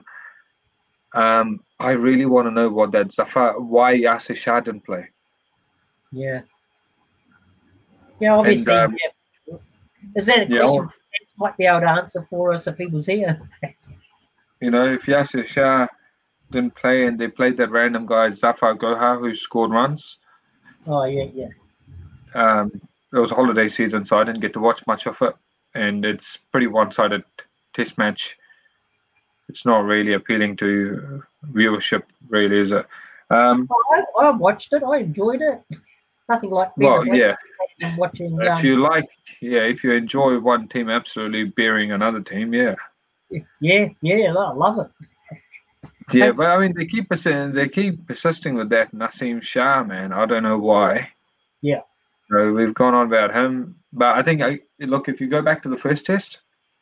I really want to know why Yasir Shah didn't play. Yeah, obviously. And, is that a question Vince might be able to answer for us if he was here? If Yasir Shah didn't play and they played that random guy Zafar Gohar who scored runs. Oh yeah. It was a holiday season, so I didn't get to watch much of it, and it's pretty one-sided test match. It's not really appealing to viewership, really, is it? I watched it. I enjoyed it. Nothing like watching. If you enjoy one team absolutely bearing another team, yeah, I love it. Yeah, but I mean, they keep persisting with that Naseem Shah, man. I don't know why. Yeah. So we've gone on about him, but I think if you go back to the first test,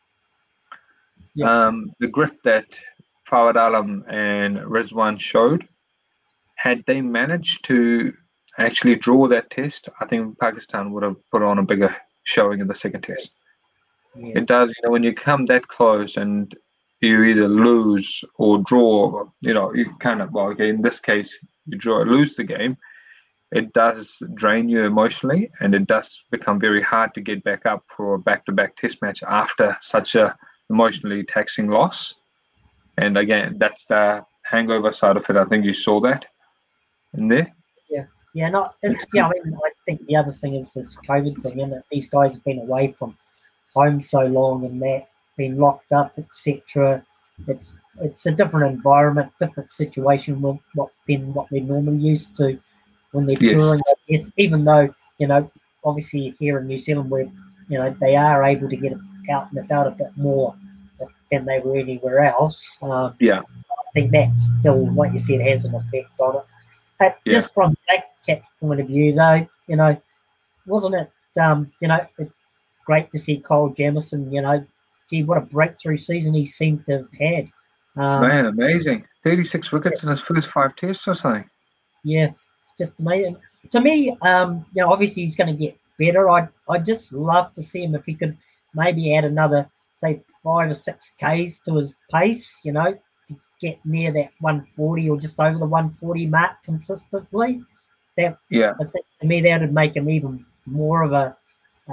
the grit that Fawad Alam and Rizwan showed, had they managed to actually draw that test, I think Pakistan would have put on a bigger showing in the second test. Yeah. It does, when you come that close and you either lose or draw, you kind of, in this case, you lose the game, it does drain you emotionally, and it does become very hard to get back up for a back-to-back test match after such a emotionally taxing loss. And again, that's the hangover side of it. I think you saw that in there. Yeah, I think the other thing is this COVID thing, and that these guys have been away from home so long and that been locked up, etc. It's a different environment, different situation than what they're normally used to when they're touring. I guess, even though obviously here in New Zealand, where they are able to get out and about a bit more than they were anywhere else. I think that still, like you said, has an effect on it. But just from Black Cat's point of view, though, wasn't it great to see Kyle Jamieson? Gee, what a breakthrough season he seemed to have had. Man, amazing. 36 wickets in his first 5 tests or something. Yeah, it's just amazing. To me, obviously he's going to get better. I'd just love to see him if he could maybe add another, say, 5 or 6 Ks to his pace, to get near that 140 or just over the 140 mark consistently. I think to me that would make him even more of a,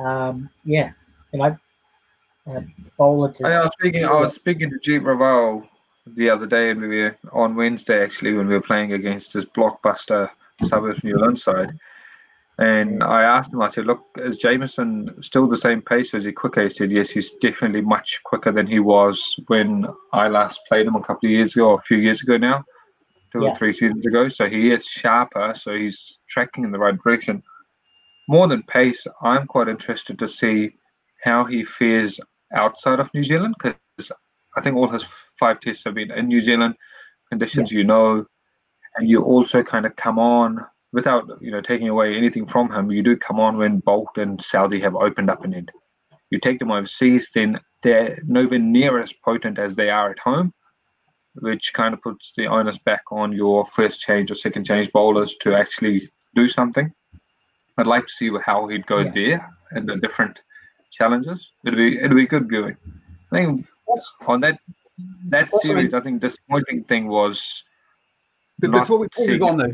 bowler. I was speaking to Jeet Raval the other day, and we were on Wednesday actually when we were playing against this blockbuster Suburbs New Zealand side. And I asked him, I said, look, is Jamieson still the same pace or is he quicker? He said, yes, he's definitely much quicker than he was when I last played him a couple of years ago, or a few years ago now, 2 or 3 seasons ago. So he is sharper, so he's tracking in the right direction. More than pace, I'm quite interested to see how he fares outside of New Zealand, because I think all his 5 tests have been in New Zealand, conditions and you also kind of come on, without taking away anything from him, you do come on when Bolt and Saudi have opened up an end. You take them overseas, then they're nowhere near as potent as they are at home, which kind of puts the onus back on your first change or second change bowlers to actually do something. I'd like to see how he'd go there and the different challenges. It'd be good viewing. I think on that series, I think disappointing thing was. Before we move on,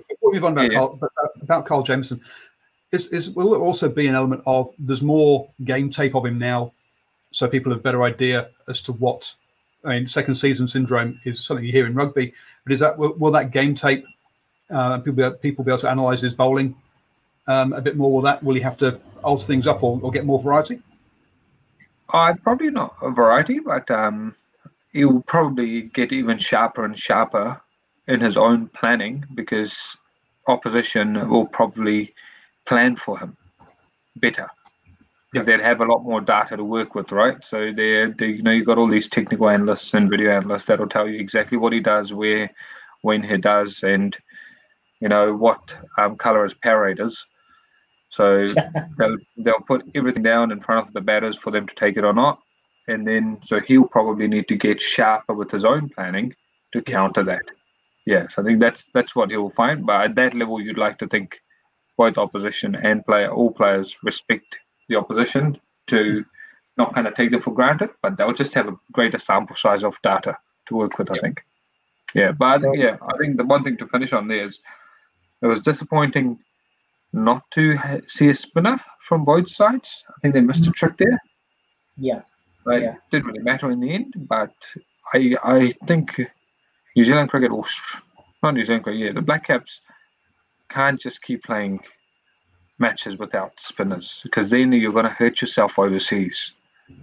about Kyle Jamieson, will it also be an element of there's more game tape of him now, so people have a better idea as to what? I mean, second season syndrome is something you hear in rugby, but will that game tape people be able to analyse his bowling a bit more? Will he have to alter things up or get more variety? Probably not a variety, but he'll probably get even sharper and sharper in his own planning, because opposition will probably plan for him better. because they'd have a lot more data to work with, right? So they you've got all these technical analysts and video analysts that'll tell you exactly what he does, where, when he does, and what color his parade is. So they'll put everything down in front of the batters for them to take it or not, and then so he'll probably need to get sharper with his own planning to counter that. Yes, I think that's what he'll find. But at that level, you'd like to think both opposition and all players respect the opposition to not kind of take them for granted, but they'll just have a greater sample size of data to work with, I think. Yeah, but I think the one thing to finish on there is it was disappointing not to see a spinner from both sides. I think they missed a trick there. Yeah. It didn't really matter in the end, but I think New Zealand cricket, or not New Zealand cricket, the Black Caps can't just keep playing matches without spinners, because then you're going to hurt yourself overseas.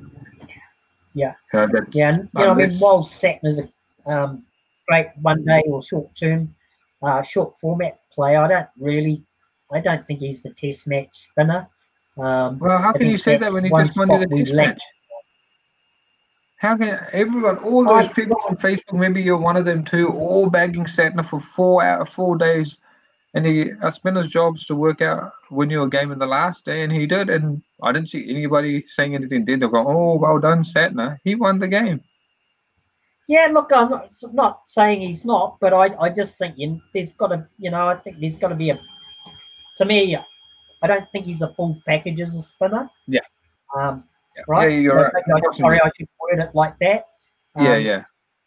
Yeah. While Santner's a great one day or short term, short format player, I don't think he's the Test match spinner. Well, how can you say that when he just won the Test match? How can everyone, all those people on Facebook, maybe you're one of them too, all bagging Santner for 4 days, and a spinner's job is to work out, win you a game in the last day, and he did, and I didn't see anybody saying anything. Then they'll go, "Oh, well done, Santner. He won the game." Yeah, look, I'm not saying he's not, but I just think there's got to, I think there's got to be to me, I don't think he's a full package as a spinner. Yeah. Right? Yeah, you're right. Sorry, I should word it like that. Yeah.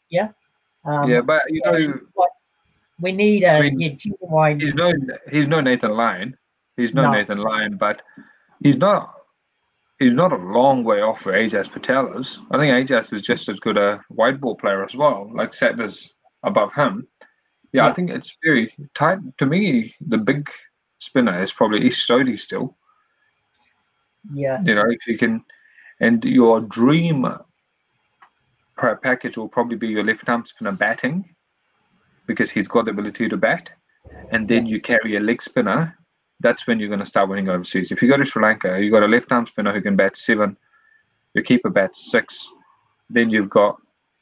But we need genuine. He's no Nathan Lyon. Nathan Lyon, but he's not a long way off where Ajaz Patel is. I think Ajaz is just as good a white ball player as well. Like Santner's above him. Yeah, I think it's very tight. To me, the big spinner is probably Ish Sodhi still. Yeah. If you can. And your dream package will probably be your left-arm spinner batting, because he's got the ability to bat. And then you carry a leg spinner. That's when you're going to start winning overseas. If you go to Sri Lanka, you've got a left-arm spinner who can bat 7. Your keeper bats 6. Then you've got...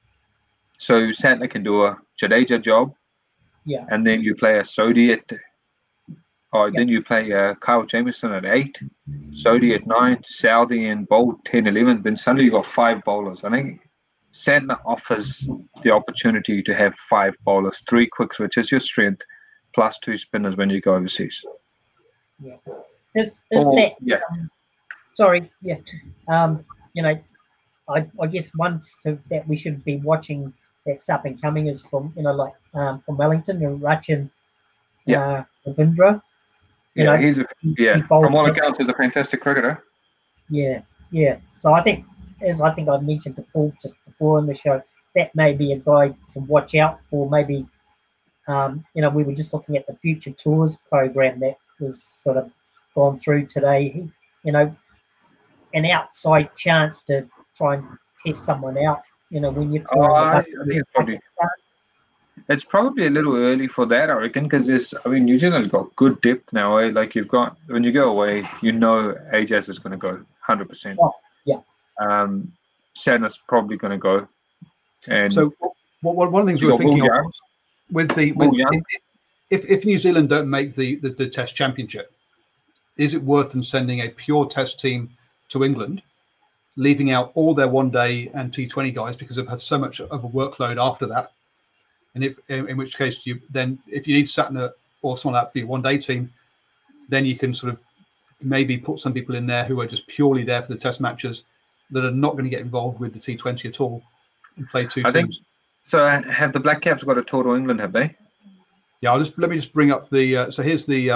So Santner can do a Jadeja job. Yeah. And then you play a Sodhi at... Then you play Kyle Jamieson at 8, Sodhi at 9, Southee and Bolt 10, 11. Then suddenly you've got 5 bowlers. I think Santner offers the opportunity to have 5 bowlers, 3 quicks, which is your strength, plus 2 spinners when you go overseas. Yeah. Sorry. Yeah. I guess that we should be watching that's up and coming is from from Wellington and Rachin Ravindra. From all accounts, he's a fantastic cricketer. Yeah. So I think I mentioned to Paul just before in the show, that may be a guy to watch out for. Maybe, we were just looking at the Future Tours program that was sort of gone through today. An outside chance to try and test someone out. When you're it's probably a little early for that, I reckon, because New Zealand's got good depth now. Like you've got, when you go away, Ajaz is going to go 100%. Oh, yeah. Santner's probably going to go. And so, one of the things we were thinking of was if New Zealand don't make the Test Championship, is it worth them sending a pure Test team to England, leaving out all their one-day and T20 guys because they've had so much of a workload after that? And in which case, if you need Santner or someone out for your one-day team, then you can sort of maybe put some people in there who are just purely there for the Test matches that are not going to get involved with the T20 at all and play 2 teams. So have the Black Caps got a tour to England? Have they? Yeah, let me just bring up the. So here's the.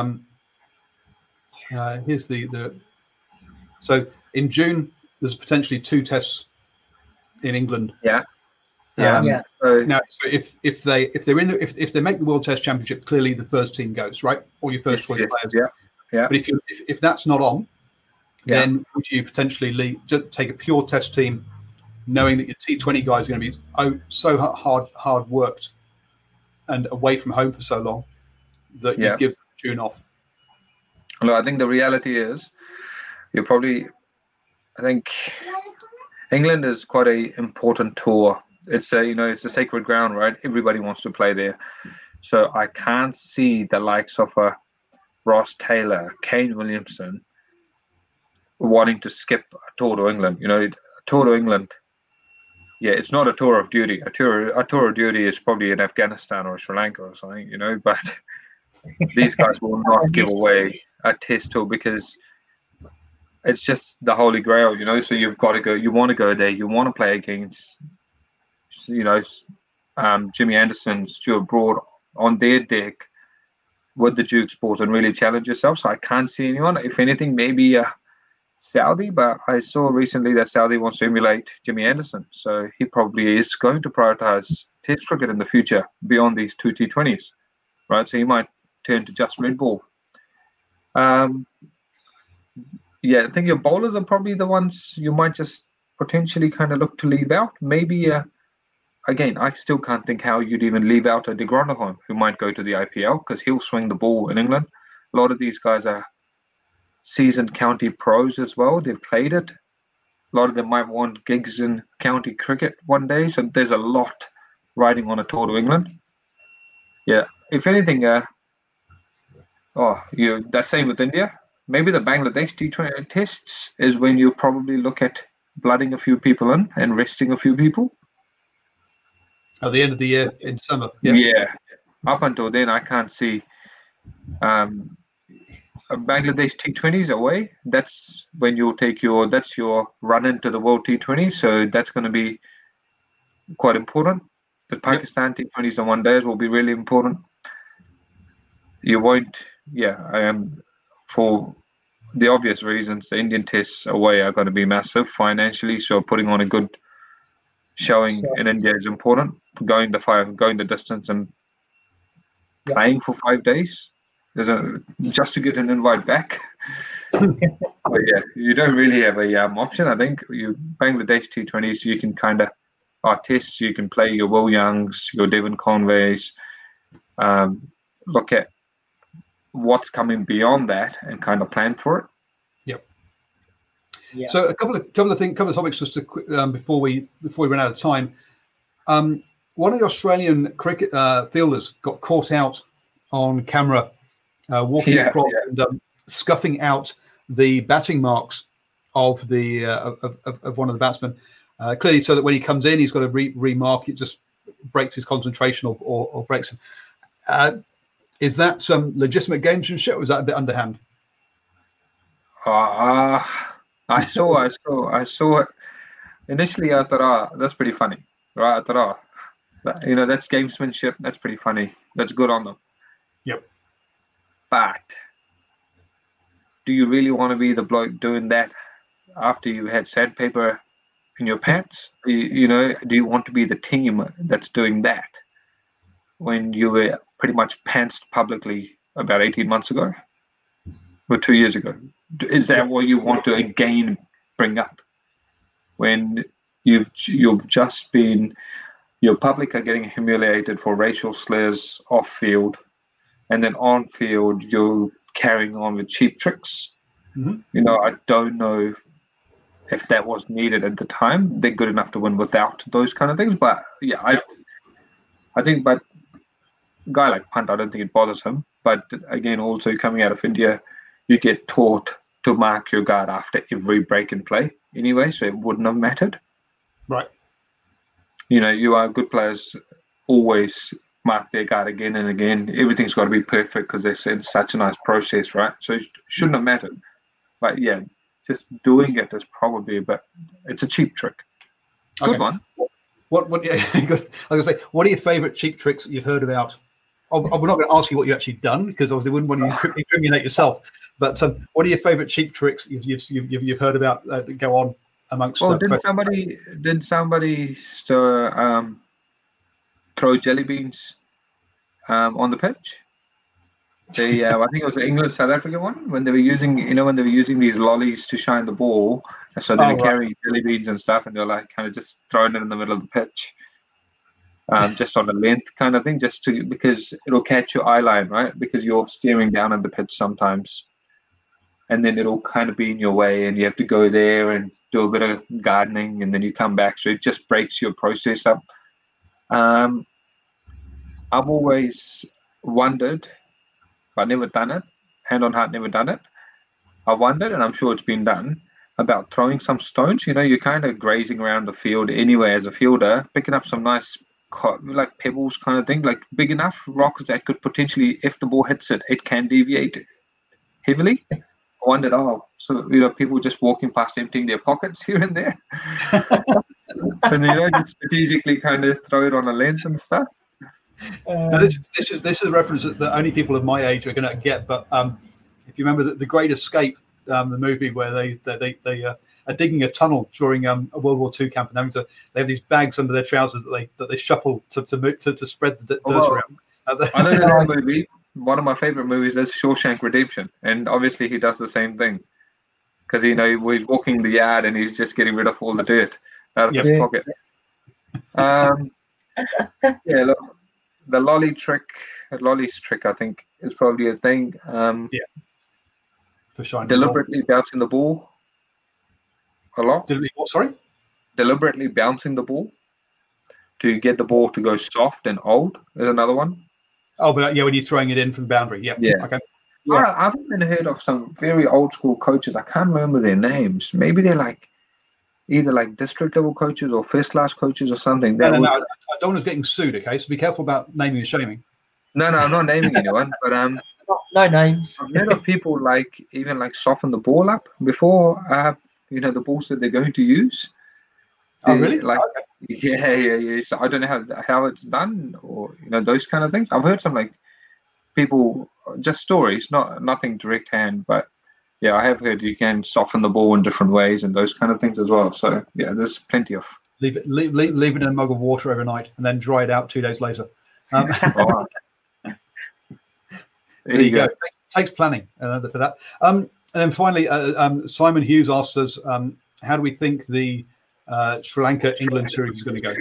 So in June, there's potentially 2 tests in England. Yeah. Now, so if they make the World Test Championship, clearly the first team goes, right? All your first choice players. Yeah. But if that's not on, then would you potentially just take a pure Test team, knowing that your T20 guys are going to be so hard worked and away from home for so long that you give them June off? Well, I think the reality is you're probably I think England is quite a important tour. It's a sacred ground, right? Everybody wants to play there. So I can't see the likes of a Ross Taylor, Kane Williamson wanting to skip a tour to England. A tour to England. Yeah, it's not a tour of duty. A tour of duty is probably in Afghanistan or Sri Lanka or something, but these guys will not give away a test tour because it's just the holy grail, so you've got to go, you want to go there, you want to play against, Jimmy Anderson, Stuart Broad on their deck with the Duke Sport and really challenge yourself. So I can't see anyone. If anything, maybe Saudi, but I saw recently that Saudi wants to emulate Jimmy Anderson. So he probably is going to prioritize Test cricket in the future beyond these two T20s, right? So he might turn to just red ball. Yeah, I think your bowlers are probably the ones you might just potentially kind of look to leave out. Maybe, again, I still can't think how you'd even leave out a de Grandhomme, who might go to the IPL because he'll swing the ball in England. A lot of these guys are seasoned county pros as well. They've played it. A lot of them might want gigs in county cricket one day. So there's a lot riding on a tour to England. Yeah, if anything, the same with India. Maybe the Bangladesh T20 tests is when you probably look at blooding a few people in and resting a few people. At the end of the year in summer. Yeah. Up until then, I can't see Bangladesh T20s away. That's when you'll take that's your run into the World T20. So that's going to be quite important. The Pakistan T20s and one days will be really important. You won't, for the obvious reasons, the Indian tests away are going to be massive financially. So putting on a good showing in India is important. Going the distance and playing for 5 days, just to get an invite back. But yeah, you don't really have a option. I think Bangladesh T20s, you can kind of tests. You can play your Will Youngs, your Devon Conways. Look at what's coming beyond that and kind of plan for it. Yep. Yeah. So a couple of topics just to before we run out of time. One of the Australian cricket fielders got caught out on camera walking across and scuffing out the batting marks of the of one of the batsmen. Clearly, so that when he comes in, he's got to remark. It just breaks his concentration or breaks him. Is that some legitimate gamesmanship, or is that a bit underhand? I saw it. Initially, I thought, that's pretty funny, right? I thought, that's gamesmanship. That's pretty funny. That's good on them. Yep. But do you really want to be the bloke doing that after you had sandpaper in your pants? Do you want to be the team that's doing that when you were pretty much pantsed publicly about 18 months ago or 2 years ago? Is that what you want to again bring up when you've just been, your public are getting humiliated for racial slurs off field, and then on field you're carrying on with cheap tricks? Mm-hmm. I don't know if that was needed at the time. They're good enough to win without those kind of things, but I think, but a guy like Pant, I don't think it bothers him. But again, also coming out of India, you get taught to mark your guard after every break in play anyway, so it wouldn't have mattered. Right. You are good players always mark their guard again and again. Everything's got to be perfect because they're in such a nice process, right? So it shouldn't have mattered. But yeah, just doing it is probably it's a cheap trick. Good one. What? Yeah, good. I was going to say, what are your favourite cheap tricks that you've heard about? We're not going to ask you what you actually done because obviously we wouldn't want to incriminate yourself. But what are your favourite cheap tricks you've heard about that go on amongst? Did somebody throw jelly beans on the pitch? I think it was the England South Africa one when they were using these lollies to shine the ball, so they were carrying jelly beans and stuff, and they're like kind of just throwing it in the middle of the pitch, just on the length kind of thing, because it'll catch your eye line, right? Because you're staring down at the pitch sometimes. and then it'll kind of be in your way, and you have to go there and do a bit of gardening, and then you come back. So it just breaks your process up. I've always wondered, but never done it. Hand on heart, never done it. I wondered, and I'm sure it's been done, about throwing some stones. You're kind of grazing around the field anyway as a fielder, picking up some nice, like pebbles kind of thing, like big enough rocks that could potentially, if the ball hits it, it can deviate heavily. I wondered, so people just walking past emptying their pockets here and there. And just strategically kind of throw it on a length and stuff. Now this is a reference that only people of my age are going to get. But if you remember the Great Escape, the movie where they are digging a tunnel during a World War II camp, and they have these bags under their trousers that they shuffle to spread the dirt around. I know that movie. One of my favorite movies is Shawshank Redemption, and obviously he does the same thing because he's walking the yard and he's just getting rid of all the dirt out of his pocket. Look, the lolly's trick, I think, is probably a thing. For shining deliberately bouncing the ball a lot. Deliberately bouncing the ball to get the ball to go soft and old is another one. Oh, but when you're throwing it in from the boundary, okay. I've even heard of some very old school coaches. I can't remember their names. Maybe they're either district level coaches or first class coaches or something. No. I don't want us getting sued. Okay, so be careful about naming and shaming. No, I'm not naming anyone, but no names. I've heard of people even soften the ball up before the balls that they're going to use. Oh, really? Yeah. So I don't know how it's done, or those kind of things. I've heard some people, just stories, nothing direct hand, but yeah, I have heard you can soften the ball in different ways and those kind of things as well. So yeah, there's plenty of. Leave it in a mug of water overnight and then dry it out 2 days later. There you go. It takes planning for that. And then finally, Simon Hughes asks us, how do we think the Sri Lanka England series is going to go?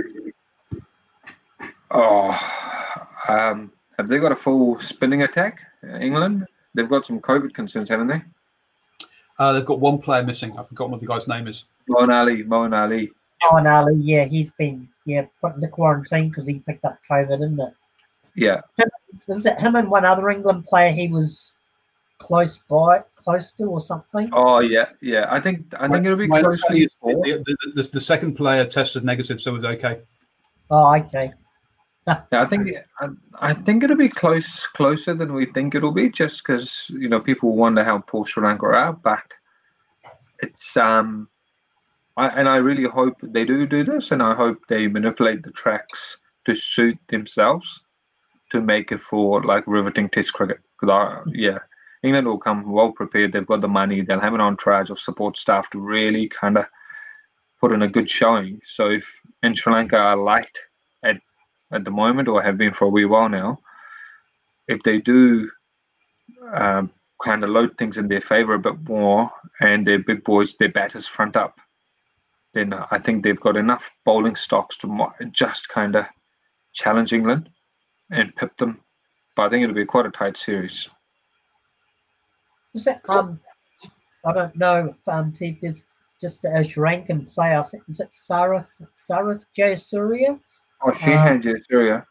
Have they got a full spinning attack, England? They've got some COVID concerns, haven't they? They've got one player missing. I've forgotten what the guy's name is. Moeen Ali. Moeen Ali, yeah, he's been put into quarantine because he picked up COVID, isn't it? Yeah. Was it him and one other England player he was close to or something? Oh yeah. I think it'll be closely. The second player tested negative, so it was okay. Oh, okay. Yeah, I think it'll be closer than we think it'll be, just because people wonder how poor Sri Lanka are, but it's I really hope they do this, and I hope they manipulate the tracks to suit themselves to make it for riveting Test cricket. Because England will come well prepared. They've got the money. They'll have an entourage of support staff to really kind of put in a good showing. So if Sri Lanka are light at the moment, or have been for a wee while now, if they do kind of load things in their favour a bit more, and their big boys, their batters front up, then I think they've got enough bowling stocks to just kind of challenge England and pip them. But I think it'll be quite a tight series. Was that I don't know if there's just a Sri Lankan player. Is it Saras Jayasuriya? Oh, Shehan Jayasuriya.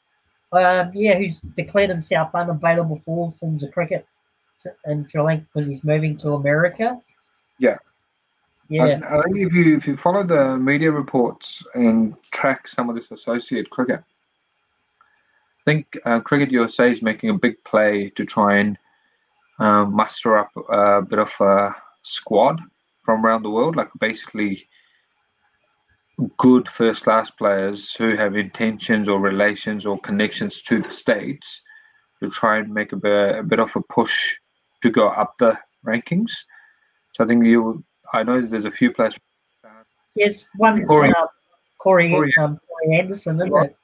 Who's declared himself unavailable for all forms of cricket in Sri Lanka because he's moving to America. Yeah. Yeah. I think if you follow the media reports and track some of this associate cricket, I think Cricket USA is making a big play to try and muster up a bit of a squad from around the world, basically good first-class players who have intentions or relations or connections to the States, to try and make a bit of a push to go up the rankings. So I think I know there's a few players. Yes, one Corey Anderson, isn't it?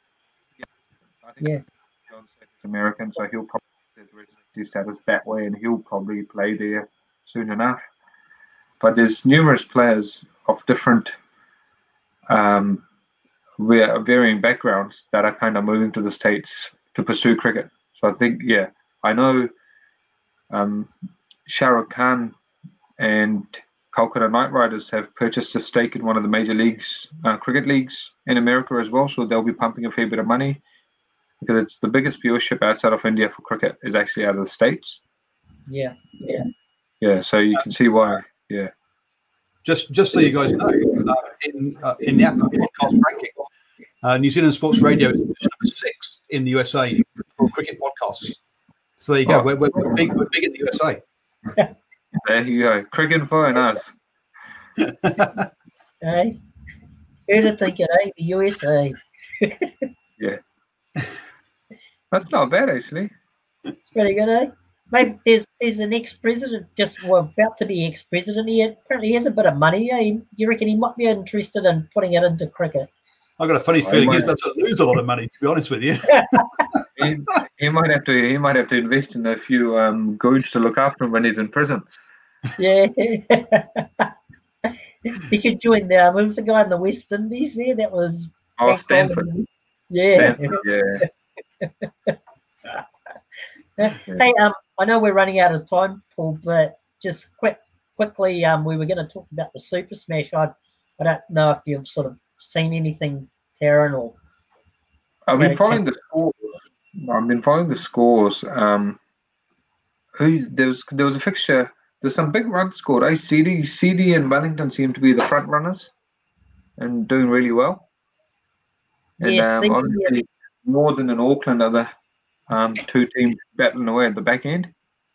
I think John's American, so he'll probably get residency status that way, and he'll probably play there soon enough. But there's numerous players of different varying backgrounds that are kind of moving to the States to pursue cricket. So I think, I know Shah Rukh Khan and Calcutta Knight Riders have purchased a stake in one of the major leagues, cricket leagues in America as well. So they'll be pumping a fair bit of money because it's the biggest viewership outside of India for cricket is actually out of the States. Yeah. So you can see why. Yeah. Just so you guys know, in the Apple podcast ranking, New Zealand Sports Radio is number 6 in the USA for cricket podcasts. So there you go. We're big in the USA. There you go. Cricinfo and us. Hey, who'd have think it, eh? The USA. Yeah. That's not bad, actually. It's pretty good, eh? Maybe there's an ex-president, about to be ex-president. He apparently has a bit of money. Eh? Do you reckon he might be interested in putting it into cricket? I've got a funny feeling he's about to lose a lot of money, to be honest with you. he might have to invest in a few goons to look after him when he's in prison. Yeah. He could join there was the guy in the West Indies there that was Stanford. Yeah. Stanford, yeah. Hey, I know we're running out of time, Paul, but just quickly, we were going to talk about the Super Smash. I don't know if you've sort of seen anything, Taryn, or I've been following the scores. There was a fixture. There's some big runs scored. CD and Wellington seem to be the front runners and doing really well. And yeah, obviously Northern and Auckland are the two teams battling away at the back end.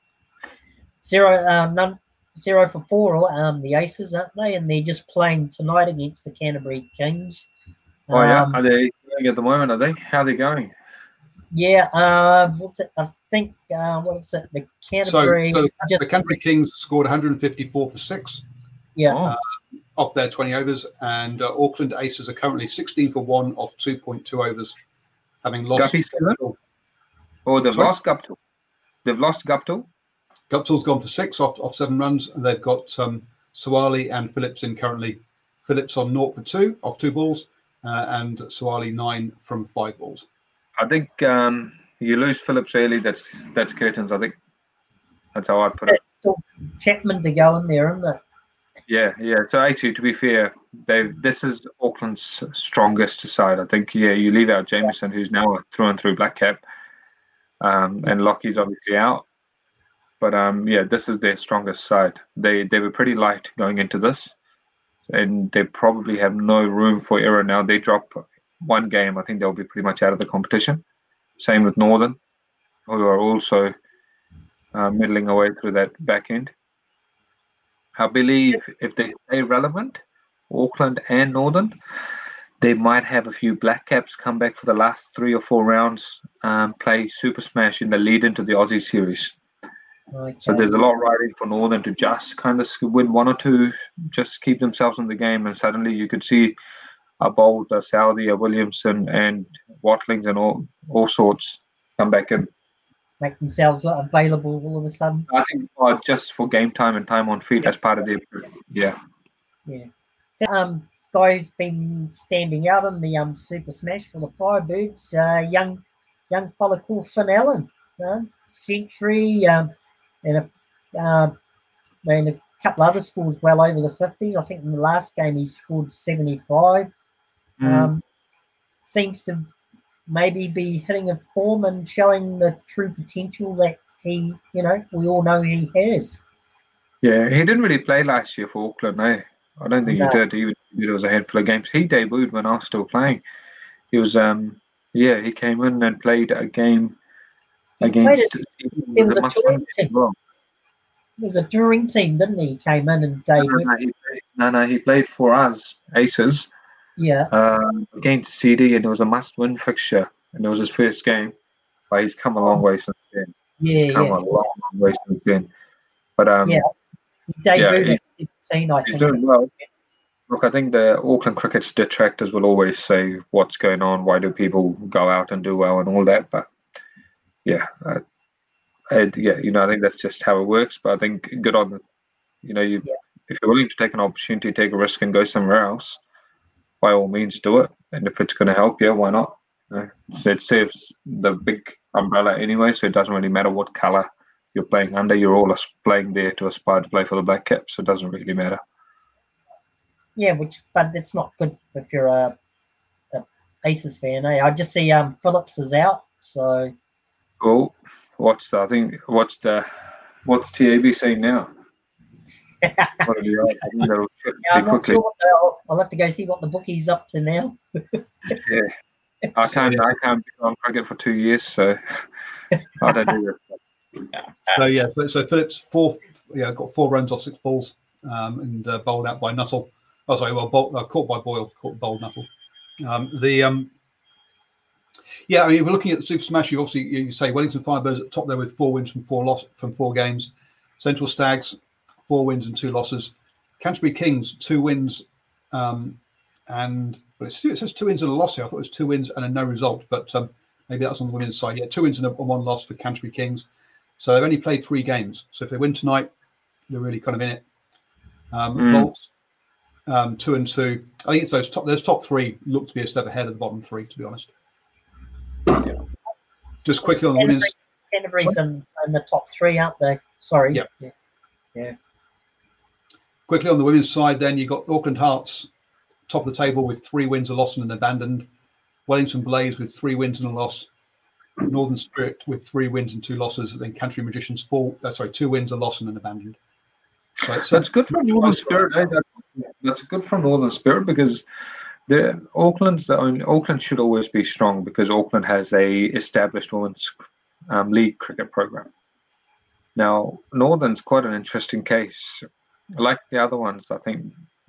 0 for 4, the Aces, aren't they? And they're just playing tonight against the Canterbury Kings. Are they going at the moment? Are they? How are they going? Yeah. What's it? I think. What is it? The Canterbury. The Canterbury Kings scored 154 for 6. Yeah. Off their 20 overs, and Auckland Aces are currently 16 for 1 off 2.2 overs, having lost. They've lost Guptill. They've lost Guptill. Guptill's gone for 6 off 7 runs, and they've got Sawali and Phillips in currently. Phillips on 0 for 2 off 2 balls, and Sawali 9 from 5 balls. I think you lose Phillips early. That's curtains. I think that's how I'd put it. Still Chapman to go in there, isn't it? Yeah. So actually, to be fair, this is Auckland's strongest side. I think. Yeah, you leave out Jameson, who's now a through and through black cap, and Lockie's obviously out. But this is their strongest side. They were pretty light going into this, and they probably have no room for error now. They drop one game, I think they'll be pretty much out of the competition. Same with Northern, who are also middling away through that back end. I believe if they stay relevant, Auckland and Northern, they might have a few black caps come back for the last 3 or 4 rounds, play Super Smash in the lead into the Aussie series. Okay. So there's a lot riding for Northern to just kind of win 1 or 2, just keep themselves in the game, and suddenly you could see a Bolt, a Southey, a Williamson, and Watlings and all sorts come back in. Make themselves available all of a sudden. I think just for game time and time on feet as part of their Yeah. Guy who's been standing out in the Super Smash for the Firebirds, young fella called Finn Allen, century, and a couple other scores well over the 50s. I think in the last game he scored 75. Seems to maybe be hitting a form and showing the true potential that he, we all know he has. Yeah, he didn't really play last year for Auckland, eh? I don't think he did. There was a handful of games. He debuted when I was still playing. He was, he came in and played a game against. There was a touring team. Well. There was a touring team, didn't he? He came in and debuted. No, he played for us, Aces. Yeah. Against CD, and it was a must-win fixture, and it was his first game. But he's come a long way since then. He's come a long way since then. But he debuted at 17, I think. He's doing well. Look, I think the Auckland cricket's detractors will always say, "What's going on? Why do people go out and do well and all that?" But I think that's just how it works. But I think good on if you're willing to take an opportunity, take a risk, and go somewhere else, by all means do it. And if it's going to help, why not? So it serves the big umbrella anyway, so it doesn't really matter what colour you're playing under. You're all playing there to aspire to play for the Black Caps, so it doesn't really matter. Yeah, but it's not good if you're a Aces fan, eh? I just see Phillips is out, so. Well, what's TAB saying now? What are the odds? I think that'll I'm not sure I'll have to go see what the bookie's up to now. Yeah, I can't be on cricket for 2 years, so I don't do that. So Phillips got 4 runs off 6 balls, and bowled out by Nuttall. Oh, sorry, caught by Boyle, bowled Nuttall. I mean, if we're looking at the Super Smash, you say Wellington Firebirds at the top there with 4 wins from 4 games. Central Stags, 4 wins and 2 losses. Canterbury Kings, 2 wins, and it says 2 wins and a loss here. I thought it was 2 wins and a no result, but maybe that's on the women's side. Yeah, 2 wins and 1 loss for Canterbury Kings. So they've only played 3 games. So if they win tonight, they're really kind of in it. Volts, 2 and 2. I think it's those top 3 look to be a step ahead of the bottom 3, to be honest. Yeah. Just quickly on the women's. Canterbury's in the top 3, aren't they? Sorry. Yeah. Quickly on the women's side, then you got Auckland Hearts, top of the table with 3 wins, a loss, and an abandoned. Wellington Blaze with 3 wins and a loss. Northern Spirit with 3 wins and 2 losses. And then Canterbury Magicians 2 wins, a loss, and an abandoned. So that's good from Northern Spirit. That's good from Northern Spirit because Auckland should always be strong because Auckland has a established women's league cricket program. Now, Northern's quite an interesting case. Like the other ones, I think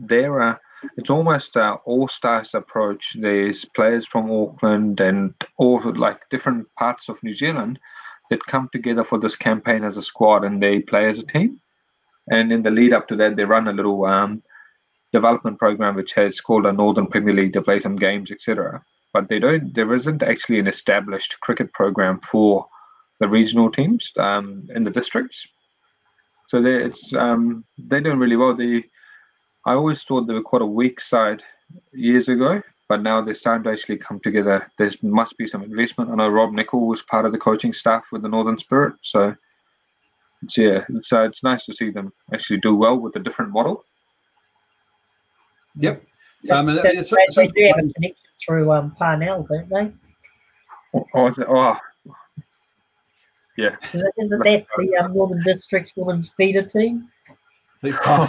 it's almost an all-stars approach. There's players from Auckland and all like different parts of New Zealand that come together for this campaign as a squad and they play as a team. And in the lead up to that, they run a little development program which has called a Northern Premier League to play some games, etc. But there isn't actually an established cricket program for the regional teams in the districts. So they're doing really well. I always thought they were quite a weak side years ago, but now they're starting to actually come together. There must be some investment. I know Rob Nichol was part of the coaching staff with the Northern Spirit, so it's nice to see them actually do well with a different model. Yep. They do have a connection through Parnell, don't they? Yeah. Isn't that the Northern District's women's feeder team? Now.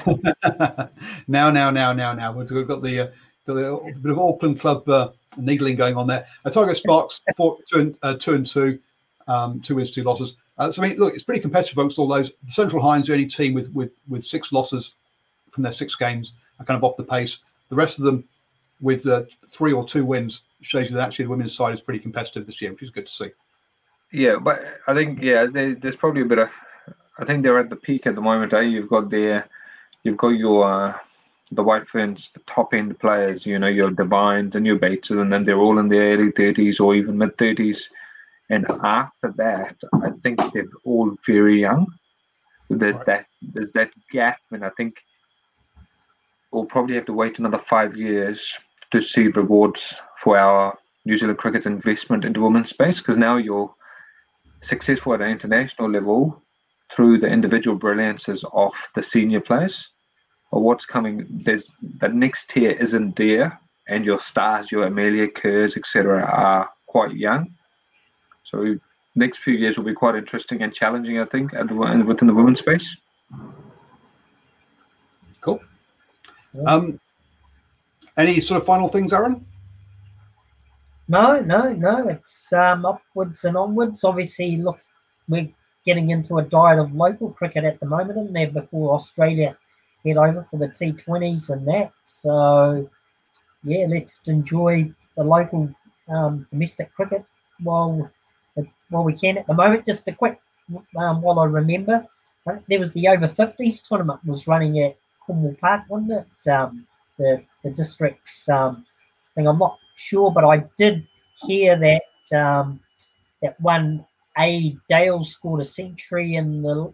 We've got the bit of Auckland club needling going on there. Otago Sparks 2 and 2, 2 wins, 2 losses. So I mean, look, it's pretty competitive amongst all those. The Central Hinds, the only team with 6 losses from their 6 games, are kind of off the pace. The rest of them with 3 or 2 wins shows you that actually the women's side is pretty competitive this year, which is good to see. Yeah, but I think there's probably a bit of. I think they're at the peak at the moment. You've got your the White Ferns, the top end players. Your Divines and your Bateses, and then they're all in their early 30s or even mid 30s. And after that, I think they're all very young. There's that gap, and I think we'll probably have to wait another 5 years to see rewards for our New Zealand cricket's investment into women's space, because now you're successful at an international level through the individual brilliances of the senior players. Or what's coming, there's the next tier isn't there, and your stars, your Amelia Kerrs, etc., are quite young. So next few years will be quite interesting and challenging, I think, within the women's space. Cool. Any sort of final things, Aaron? No. It's upwards and onwards. Obviously, look, we're getting into a diet of local cricket at the moment, and there before Australia head over for the T20s and that. So, yeah, let's enjoy the local domestic cricket while we can at the moment. Just a quick, while I remember, there was the over 50s tournament was running at Cornwall Park, wasn't it? The district's thing. I'm not sure, but I did hear that that one A Dale scored a century in the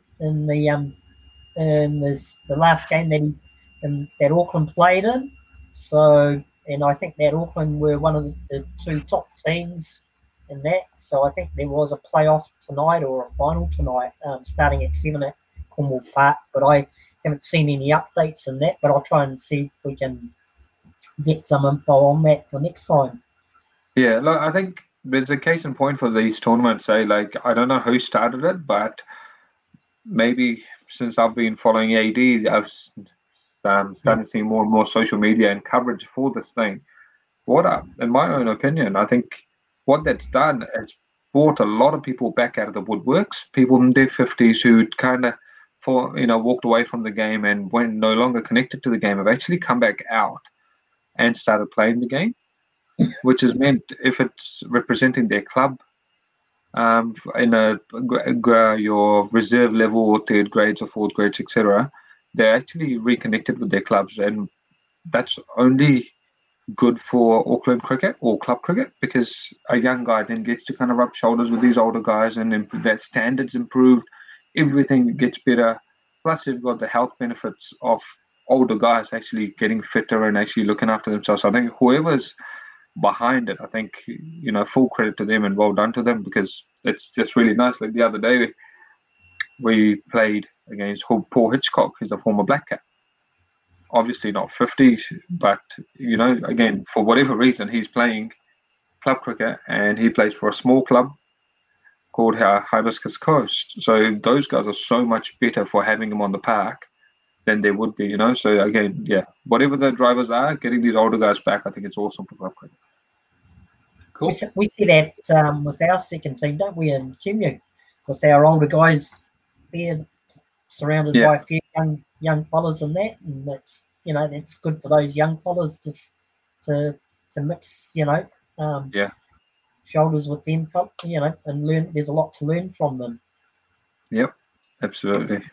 last game that Auckland played in. So, and I think that Auckland were one of the 2 top teams in that. So I think there was a playoff tonight or a final tonight, starting at 7 at Cornwall Park. But I haven't seen any updates in that. But I'll try and see if we can get some info on that for next time. Yeah, look, I think there's a case in point for these tournaments. Like, I don't know who started it, but maybe since I've been following AD, I've started to see more and more social media and coverage for this thing. In my own opinion, I think what that's done is brought a lot of people back out of the woodworks. People in their 50s who kind of, walked away from the game and were no longer connected to the game have actually come back out and started playing the game, which has meant if it's representing their club in your reserve level or third grades or fourth grades, etc., they're actually reconnected with their clubs, and that's only good for Auckland cricket or club cricket, because a young guy then gets to kind of rub shoulders with these older guys, and their standards improved, everything gets better. Plus, you've got the health benefits of older guys actually getting fitter and actually looking after themselves. So I think whoever's behind it, I think, full credit to them and well done to them, because it's just really nice. Like the other day, we played against Paul Hitchcock, who's a former Black Cap. Obviously not 50, but, again, for whatever reason, he's playing club cricket and he plays for a small club called Hibiscus Coast. So those guys are so much better for having him on the park than they would be, So again, yeah, whatever the drivers are, getting these older guys back, I think it's awesome for club cricket. Cool. We see that with our second team, don't we, in QMU? With our older guys there surrounded by a few young fellas in that, and that's good for those young fellas just to mix, shoulders with them, and learn. There's a lot to learn from them. Yep, absolutely.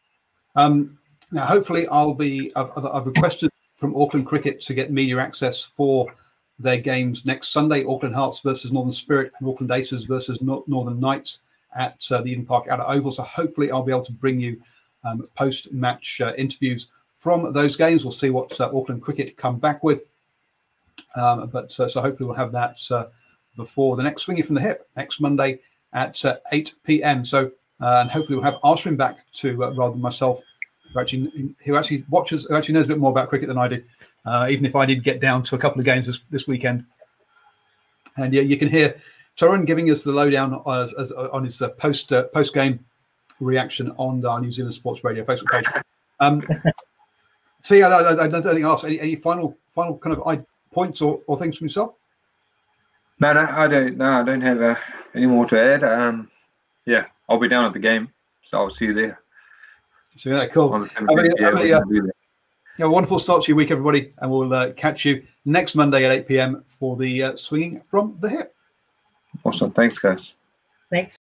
Now, hopefully, I've requested from Auckland Cricket to get media access for their games next Sunday: Auckland Hearts versus Northern Spirit and Auckland Aces versus Northern Knights at the Eden Park Outer Oval. So hopefully, I'll be able to bring you post-match interviews from those games. We'll see what Auckland Cricket come back with. So hopefully, we'll have that before the next Swinging from the Hip next Monday at 8 p.m. So and hopefully, we'll have Arsene back to rather than myself, who actually watches, who actually knows a bit more about cricket than I do, even if I did get down to a couple of games this weekend. And yeah, you can hear Tyrone giving us the lowdown on his post-game reaction on our New Zealand Sports Radio Facebook page. So yeah, I don't think I'll ask any final kind of points or things from yourself. No, I don't. No, I don't have any more to add. Yeah, I'll be down at the game, so I'll see you there. So yeah, cool. A wonderful start to your week, everybody, and we'll catch you next Monday at 8 p.m. for the Swinging from the Hip. Awesome. Thanks, guys. Thanks.